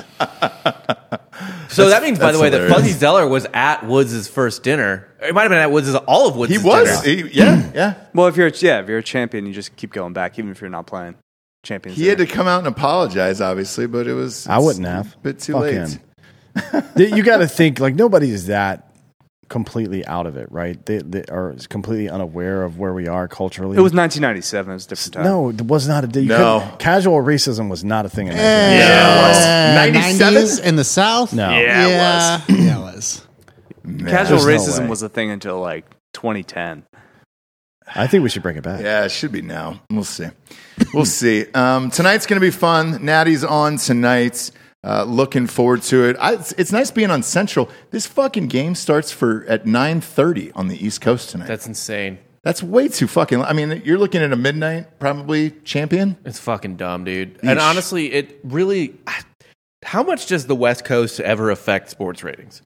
Speaker 2: So that means, by
Speaker 1: that's
Speaker 2: the way, that
Speaker 1: hilarious.
Speaker 2: Fuzzy Zeller was at Woods' first dinner. It might have been at Woods' all of Woods'
Speaker 1: He was.
Speaker 2: dinner.
Speaker 1: He, yeah, yeah.
Speaker 3: Well, if you're a, yeah, if you're a champion, you just keep going back, even if you're not playing. Champions.
Speaker 1: He had to come out and apologize, obviously, but it was.
Speaker 4: I wouldn't have.
Speaker 1: A bit too
Speaker 4: Fuck
Speaker 1: late.
Speaker 4: him. you got to think like nobody is that completely out of it, right? They, they are completely unaware of where we are culturally.
Speaker 3: It was nineteen ninety-seven. It was a different time.
Speaker 4: no, it was not a. You
Speaker 1: No.
Speaker 4: couldn't- casual racism was not a thing in
Speaker 5: Yeah,
Speaker 1: ninety-seven?
Speaker 5: nineties in the South.
Speaker 4: No.
Speaker 3: Yeah,
Speaker 5: yeah,
Speaker 3: it was.
Speaker 5: yeah, it was.
Speaker 3: Casual
Speaker 4: There's no
Speaker 3: racism
Speaker 4: way.
Speaker 3: was a thing until like twenty ten.
Speaker 4: I think we should bring it back.
Speaker 1: Yeah, it should be now. We'll see. We'll see. Um, tonight's going to be fun. Natty's on tonight. Uh, looking forward to it. I, it's, it's nice being on Central. This fucking game starts for at nine thirty on the East Coast tonight.
Speaker 2: That's insane.
Speaker 1: That's way too fucking. I mean, you're looking at a midnight probably champion.
Speaker 2: It's fucking dumb, dude. And
Speaker 1: Yeesh.
Speaker 2: honestly, it really. How much does the West Coast ever affect sports ratings?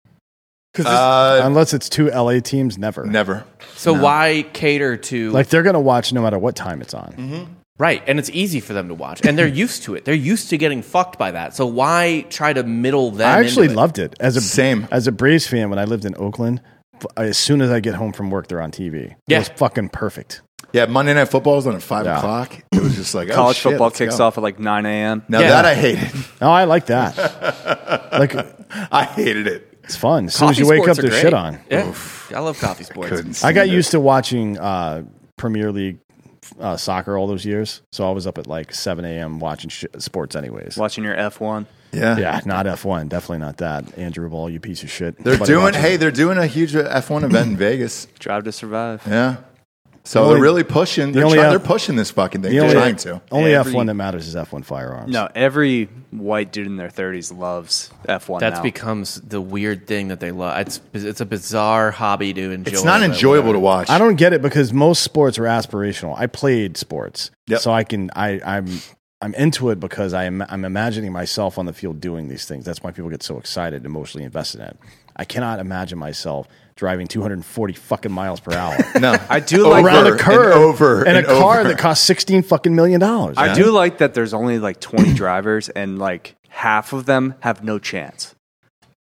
Speaker 1: Uh,
Speaker 4: Unless it's two L A teams, never.
Speaker 1: never.
Speaker 2: So why cater to
Speaker 4: Like they're gonna watch no matter what time it's on.
Speaker 1: Mm-hmm.
Speaker 2: right? And it's easy for them to watch, and they're used to it. They're used to getting fucked by that. So why try to middle them?
Speaker 4: I actually
Speaker 2: into it?
Speaker 4: loved it as a
Speaker 1: Same.
Speaker 4: as a Braves fan when I lived in Oakland. f- As soon as I get home from work, they're on T V. It
Speaker 2: Yeah.
Speaker 4: was fucking perfect.
Speaker 1: Yeah, Monday Night Football was on at five
Speaker 4: Yeah.
Speaker 1: o'clock. It was just like oh,
Speaker 3: College
Speaker 1: shit,
Speaker 3: football
Speaker 1: let's
Speaker 3: kicks
Speaker 1: go.
Speaker 3: off at like nine a.m.
Speaker 1: Now
Speaker 2: Yeah.
Speaker 1: that I hated.
Speaker 4: No, I like that. like
Speaker 1: I hated it.
Speaker 4: it's fun. As soon as
Speaker 2: Coffee
Speaker 4: you wake up,
Speaker 2: sports are
Speaker 4: there's
Speaker 2: great.
Speaker 4: shit on.
Speaker 2: Yeah, I love coffee sports.
Speaker 1: Couldn't.
Speaker 4: I got
Speaker 1: stand it.
Speaker 4: used to watching uh, Premier League uh, soccer all those years, so I was up at like seven a.m. watching sh- sports anyways.
Speaker 3: Watching your F one.
Speaker 1: Yeah.
Speaker 4: Yeah, not F one, definitely not that. Andrew Ball, you piece of shit.
Speaker 1: They're
Speaker 4: Nobody
Speaker 1: doing.
Speaker 4: watches
Speaker 1: Hey,
Speaker 4: it.
Speaker 1: they're doing a huge F one event in Vegas.
Speaker 3: Drive to Survive.
Speaker 1: Yeah. So
Speaker 4: only-
Speaker 1: they're really pushing. They're,
Speaker 4: only
Speaker 1: trying,
Speaker 4: F-
Speaker 1: they're pushing this fucking thing.
Speaker 4: the
Speaker 1: They're
Speaker 4: only,
Speaker 1: trying to.
Speaker 4: only
Speaker 3: Every-
Speaker 4: F one that matters is F one firearms.
Speaker 3: No, every white dude in their thirties loves F one.
Speaker 2: That
Speaker 3: now.
Speaker 2: becomes the weird thing that they love. It's it's a bizarre hobby to enjoy.
Speaker 1: It's not
Speaker 2: but
Speaker 1: enjoyable to
Speaker 2: whatever.
Speaker 1: watch.
Speaker 4: I don't get it because most sports are aspirational. I played sports,
Speaker 1: Yep.
Speaker 4: so I can. I, I'm I'm into it because I am, I'm imagining myself on the field doing these things. That's why people get so excited, emotionally invested in it. I cannot imagine myself driving two hundred forty fucking miles per hour
Speaker 1: No,
Speaker 3: I do like
Speaker 4: around
Speaker 1: Over
Speaker 4: a curve
Speaker 1: and over
Speaker 4: in a
Speaker 1: and
Speaker 4: car
Speaker 1: over.
Speaker 4: that costs sixteen fucking million dollars.
Speaker 3: I do like that there's only like twenty drivers and like half of them have no chance.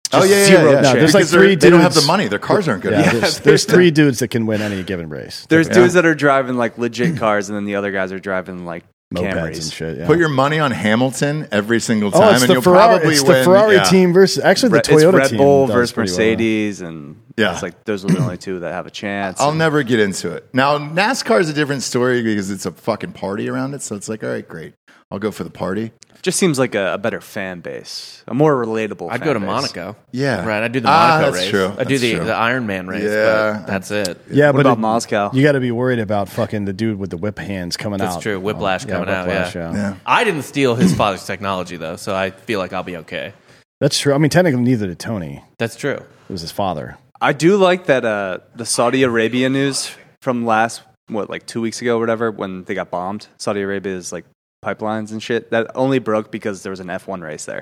Speaker 1: Oh yeah, yeah,
Speaker 3: zero
Speaker 1: yeah. yeah.
Speaker 4: No, there's like
Speaker 1: Because they're-
Speaker 4: three
Speaker 1: They don't have
Speaker 4: dudes-
Speaker 1: the money. Their cars aren't good.
Speaker 4: Yeah,
Speaker 1: enough.
Speaker 4: there's, there's three dudes that can win any given race.
Speaker 3: There's
Speaker 1: Yeah.
Speaker 3: dudes that are driving like legit cars, and then the other guys are driving like
Speaker 4: Mopeds
Speaker 3: Camrys.
Speaker 4: and shit. Yeah.
Speaker 1: Put your money on Hamilton every single
Speaker 4: oh,
Speaker 1: time,
Speaker 4: it's
Speaker 1: and
Speaker 4: the
Speaker 1: you'll
Speaker 4: Ferrari.
Speaker 1: probably
Speaker 4: It's
Speaker 1: win.
Speaker 4: the Ferrari
Speaker 1: yeah.
Speaker 4: team versus actually the
Speaker 3: Red-
Speaker 4: Toyota
Speaker 3: it's Red
Speaker 4: team
Speaker 3: Bull
Speaker 4: does
Speaker 3: versus
Speaker 4: pretty well.
Speaker 3: Mercedes, and
Speaker 1: Yeah.
Speaker 3: it's like those are the only two that have a chance.
Speaker 1: I'll
Speaker 3: and-
Speaker 1: never get into it. Now, NASCAR is a different story because it's a fucking party around it. So it's like, all right, great. I'll go for the party.
Speaker 3: Just seems like a, a better fan base, a more relatable.
Speaker 2: I'd
Speaker 3: fan
Speaker 2: go to
Speaker 3: base.
Speaker 2: Monaco.
Speaker 1: Yeah.
Speaker 2: Right. I do the
Speaker 1: Ah,
Speaker 2: Monaco
Speaker 1: that's
Speaker 2: race.
Speaker 1: true.
Speaker 2: I do
Speaker 1: That's
Speaker 2: the,
Speaker 1: true.
Speaker 2: the Ironman race.
Speaker 1: Yeah.
Speaker 2: But that's it.
Speaker 4: Yeah,
Speaker 3: What
Speaker 4: but
Speaker 3: about
Speaker 4: it-
Speaker 3: Moscow?
Speaker 4: You got to be worried about fucking the dude with the whip hands coming
Speaker 2: That's
Speaker 4: out.
Speaker 2: true. Whiplash
Speaker 4: Oh,
Speaker 2: coming out,
Speaker 4: Whiplash,
Speaker 2: yeah.
Speaker 1: Yeah.
Speaker 2: I didn't steal his father's technology though, so I feel like I'll be okay.
Speaker 4: That's true. I mean, technically, neither did Tony.
Speaker 2: That's true.
Speaker 4: It was his father.
Speaker 3: I do like that uh, the Saudi Arabia news from last what like two weeks ago or whatever when they got bombed. Saudi Arabia's like pipelines and shit that only broke because there was an F one race there.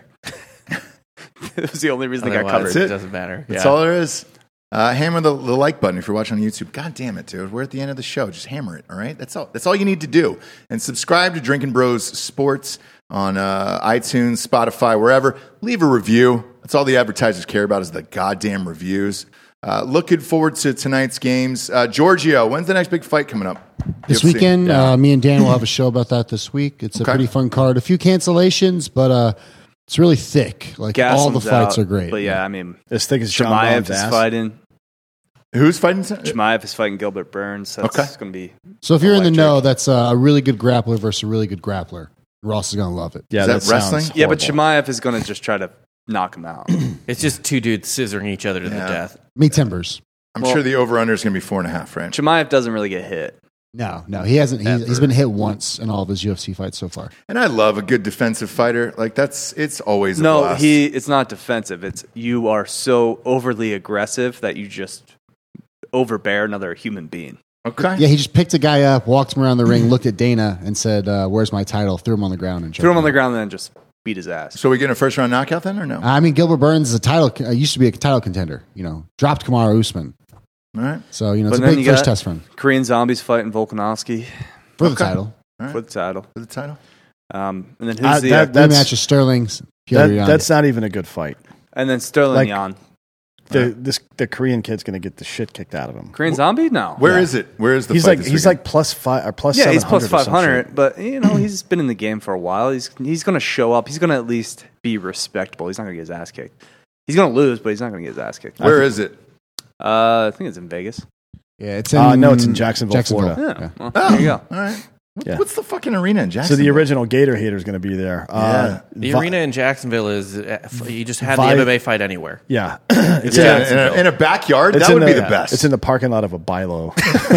Speaker 3: It was the only reason they got
Speaker 2: Otherwise,
Speaker 3: covered.
Speaker 2: it doesn't matter.
Speaker 1: That's
Speaker 2: Yeah.
Speaker 1: all there is. Uh, hammer the, the like button if you're watching on YouTube. God damn it, dude. We're at the end of the show. Just hammer it, all right? That's all That's all you need to do. And subscribe to Drinking Bros Sports on uh, iTunes, Spotify, wherever. Leave a review. That's all the advertisers care about is the goddamn reviews. Uh, looking forward to tonight's games. Uh, Giorgio, when's the next big fight coming up?
Speaker 5: This
Speaker 1: U F C.
Speaker 5: weekend, uh, me and Dan will have a show about that this week. It's a
Speaker 1: Okay.
Speaker 5: pretty fun card. A few cancellations, but uh, it's really thick. Like all the
Speaker 3: Gaslam's
Speaker 5: fights
Speaker 3: out,
Speaker 5: are great.
Speaker 3: But yeah, I mean,
Speaker 4: As thick as John
Speaker 3: Chimaev
Speaker 4: Bond's
Speaker 3: is
Speaker 4: ass.
Speaker 3: fighting.
Speaker 1: Who's fighting? t-
Speaker 3: Chimaev is fighting Gilbert Burns. That's
Speaker 1: Okay.
Speaker 3: going to be.
Speaker 5: So if you're in the
Speaker 3: Electric.
Speaker 5: know, that's uh, a really good grappler versus a really good grappler. Ross is going to love it.
Speaker 4: Yeah,
Speaker 1: Is that
Speaker 4: sounds
Speaker 1: wrestling?
Speaker 3: Yeah, but
Speaker 4: horrible.
Speaker 3: Chimaev is going to just try to knock him out.
Speaker 2: It's just two dudes scissoring each other to
Speaker 1: Yeah.
Speaker 2: the death.
Speaker 5: Me Timbers.
Speaker 1: I'm
Speaker 3: Well-
Speaker 1: sure the over-under is going to be four and a half, right?
Speaker 3: Chimaev doesn't really get hit.
Speaker 5: No, no, he hasn't. He's, he's been hit once in all of his U F C fights so far.
Speaker 1: And I love a good defensive fighter. Like, that's, it's always a
Speaker 3: No,
Speaker 1: blast.
Speaker 3: he. It's not defensive. It's you are so overly aggressive that you just overbear another human being.
Speaker 1: Okay.
Speaker 5: Yeah, he just picked a guy up, walked him around the ring, looked at Dana, and said, uh, "Where's my title?" Threw him on the ground and choked
Speaker 3: Throw him on the
Speaker 5: out.
Speaker 3: ground and then just beat his ass.
Speaker 1: So we getting a first-round knockout then, or no?
Speaker 5: I mean, Gilbert Burns is a title. Uh, used to be a title contender. You know, dropped Kamaru Usman.
Speaker 1: All right.
Speaker 5: So you know, it's
Speaker 3: But
Speaker 5: a
Speaker 3: then
Speaker 5: big
Speaker 3: you
Speaker 5: first
Speaker 3: got-
Speaker 5: test for him
Speaker 3: Korean Zombies fighting Volkanovski
Speaker 5: for the
Speaker 1: Okay.
Speaker 5: title.
Speaker 1: All right.
Speaker 3: for the title.
Speaker 1: For the title.
Speaker 3: Um, and then who's
Speaker 4: Uh,
Speaker 3: the
Speaker 4: that-
Speaker 3: uh,
Speaker 4: That's-
Speaker 5: Rematch of Sterling's.
Speaker 4: That, that's not even a good fight.
Speaker 3: and then Sterling
Speaker 4: like-
Speaker 3: Yan.
Speaker 4: The, this, the Korean kid's going to get the shit kicked out of him.
Speaker 3: Korean Zombie? No.
Speaker 1: Where
Speaker 4: Yeah.
Speaker 1: is it? Where is the
Speaker 4: He's
Speaker 1: fight
Speaker 4: like
Speaker 1: this
Speaker 4: he's
Speaker 1: weekend?
Speaker 4: like plus five or plus
Speaker 3: Yeah, he's plus
Speaker 4: seven hundred or
Speaker 3: five
Speaker 4: some
Speaker 3: hundred,
Speaker 4: shit.
Speaker 3: but you know he's been in the game for a while. He's he's going to show up. He's going to at least be respectable. He's not going to get his ass kicked. He's going to lose, but he's not going to get his ass kicked.
Speaker 1: Where is it?
Speaker 3: Uh, I think it's in Vegas.
Speaker 5: Yeah, it's in.
Speaker 4: Uh, no, it's in Jacksonville, Florida.
Speaker 3: Yeah,
Speaker 5: Yeah.
Speaker 3: well,
Speaker 1: Oh,
Speaker 3: there you go.
Speaker 1: All right. What-
Speaker 4: Yeah.
Speaker 1: What's the fucking arena in
Speaker 4: So
Speaker 1: Jacksonville?
Speaker 4: the original Gator hater is going to be there. Uh,
Speaker 2: The
Speaker 4: Vi-
Speaker 2: arena in Jacksonville is uh, f- you just have
Speaker 4: Vi-
Speaker 2: the M M A fight anywhere.
Speaker 4: Yeah, it's
Speaker 1: Yeah,
Speaker 4: in,
Speaker 1: in, a, in a backyard?
Speaker 4: it's
Speaker 1: that
Speaker 4: in
Speaker 1: would be
Speaker 4: the,
Speaker 1: the best.
Speaker 4: It's in the parking lot of a Bilo.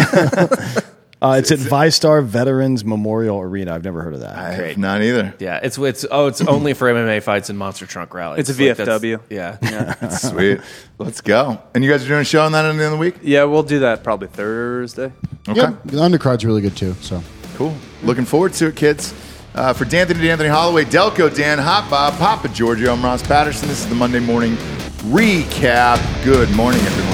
Speaker 4: uh, it's at ViStar Veterans Memorial Arena. I've never heard of that.
Speaker 1: I have not either.
Speaker 2: Yeah, it's it's oh it's only for M M A fights and monster truck rallies.
Speaker 3: It's a
Speaker 2: Like, that's-
Speaker 3: V F W.
Speaker 2: Yeah,
Speaker 3: Yeah.
Speaker 1: Sweet. Let's go. And you guys are doing a show on that at the end of the week?
Speaker 3: Yeah, we'll do that probably Thursday.
Speaker 1: Okay.
Speaker 5: Yep, the undercard's really good too. So
Speaker 1: Cool. Looking forward to it, kids. Uh, for D'Anthony, D'Anthony Holloway, Delco, Dan, Hot Bob, Papa Giorgio, I'm Ross Patterson. This is the Monday morning recap. Good morning, everyone.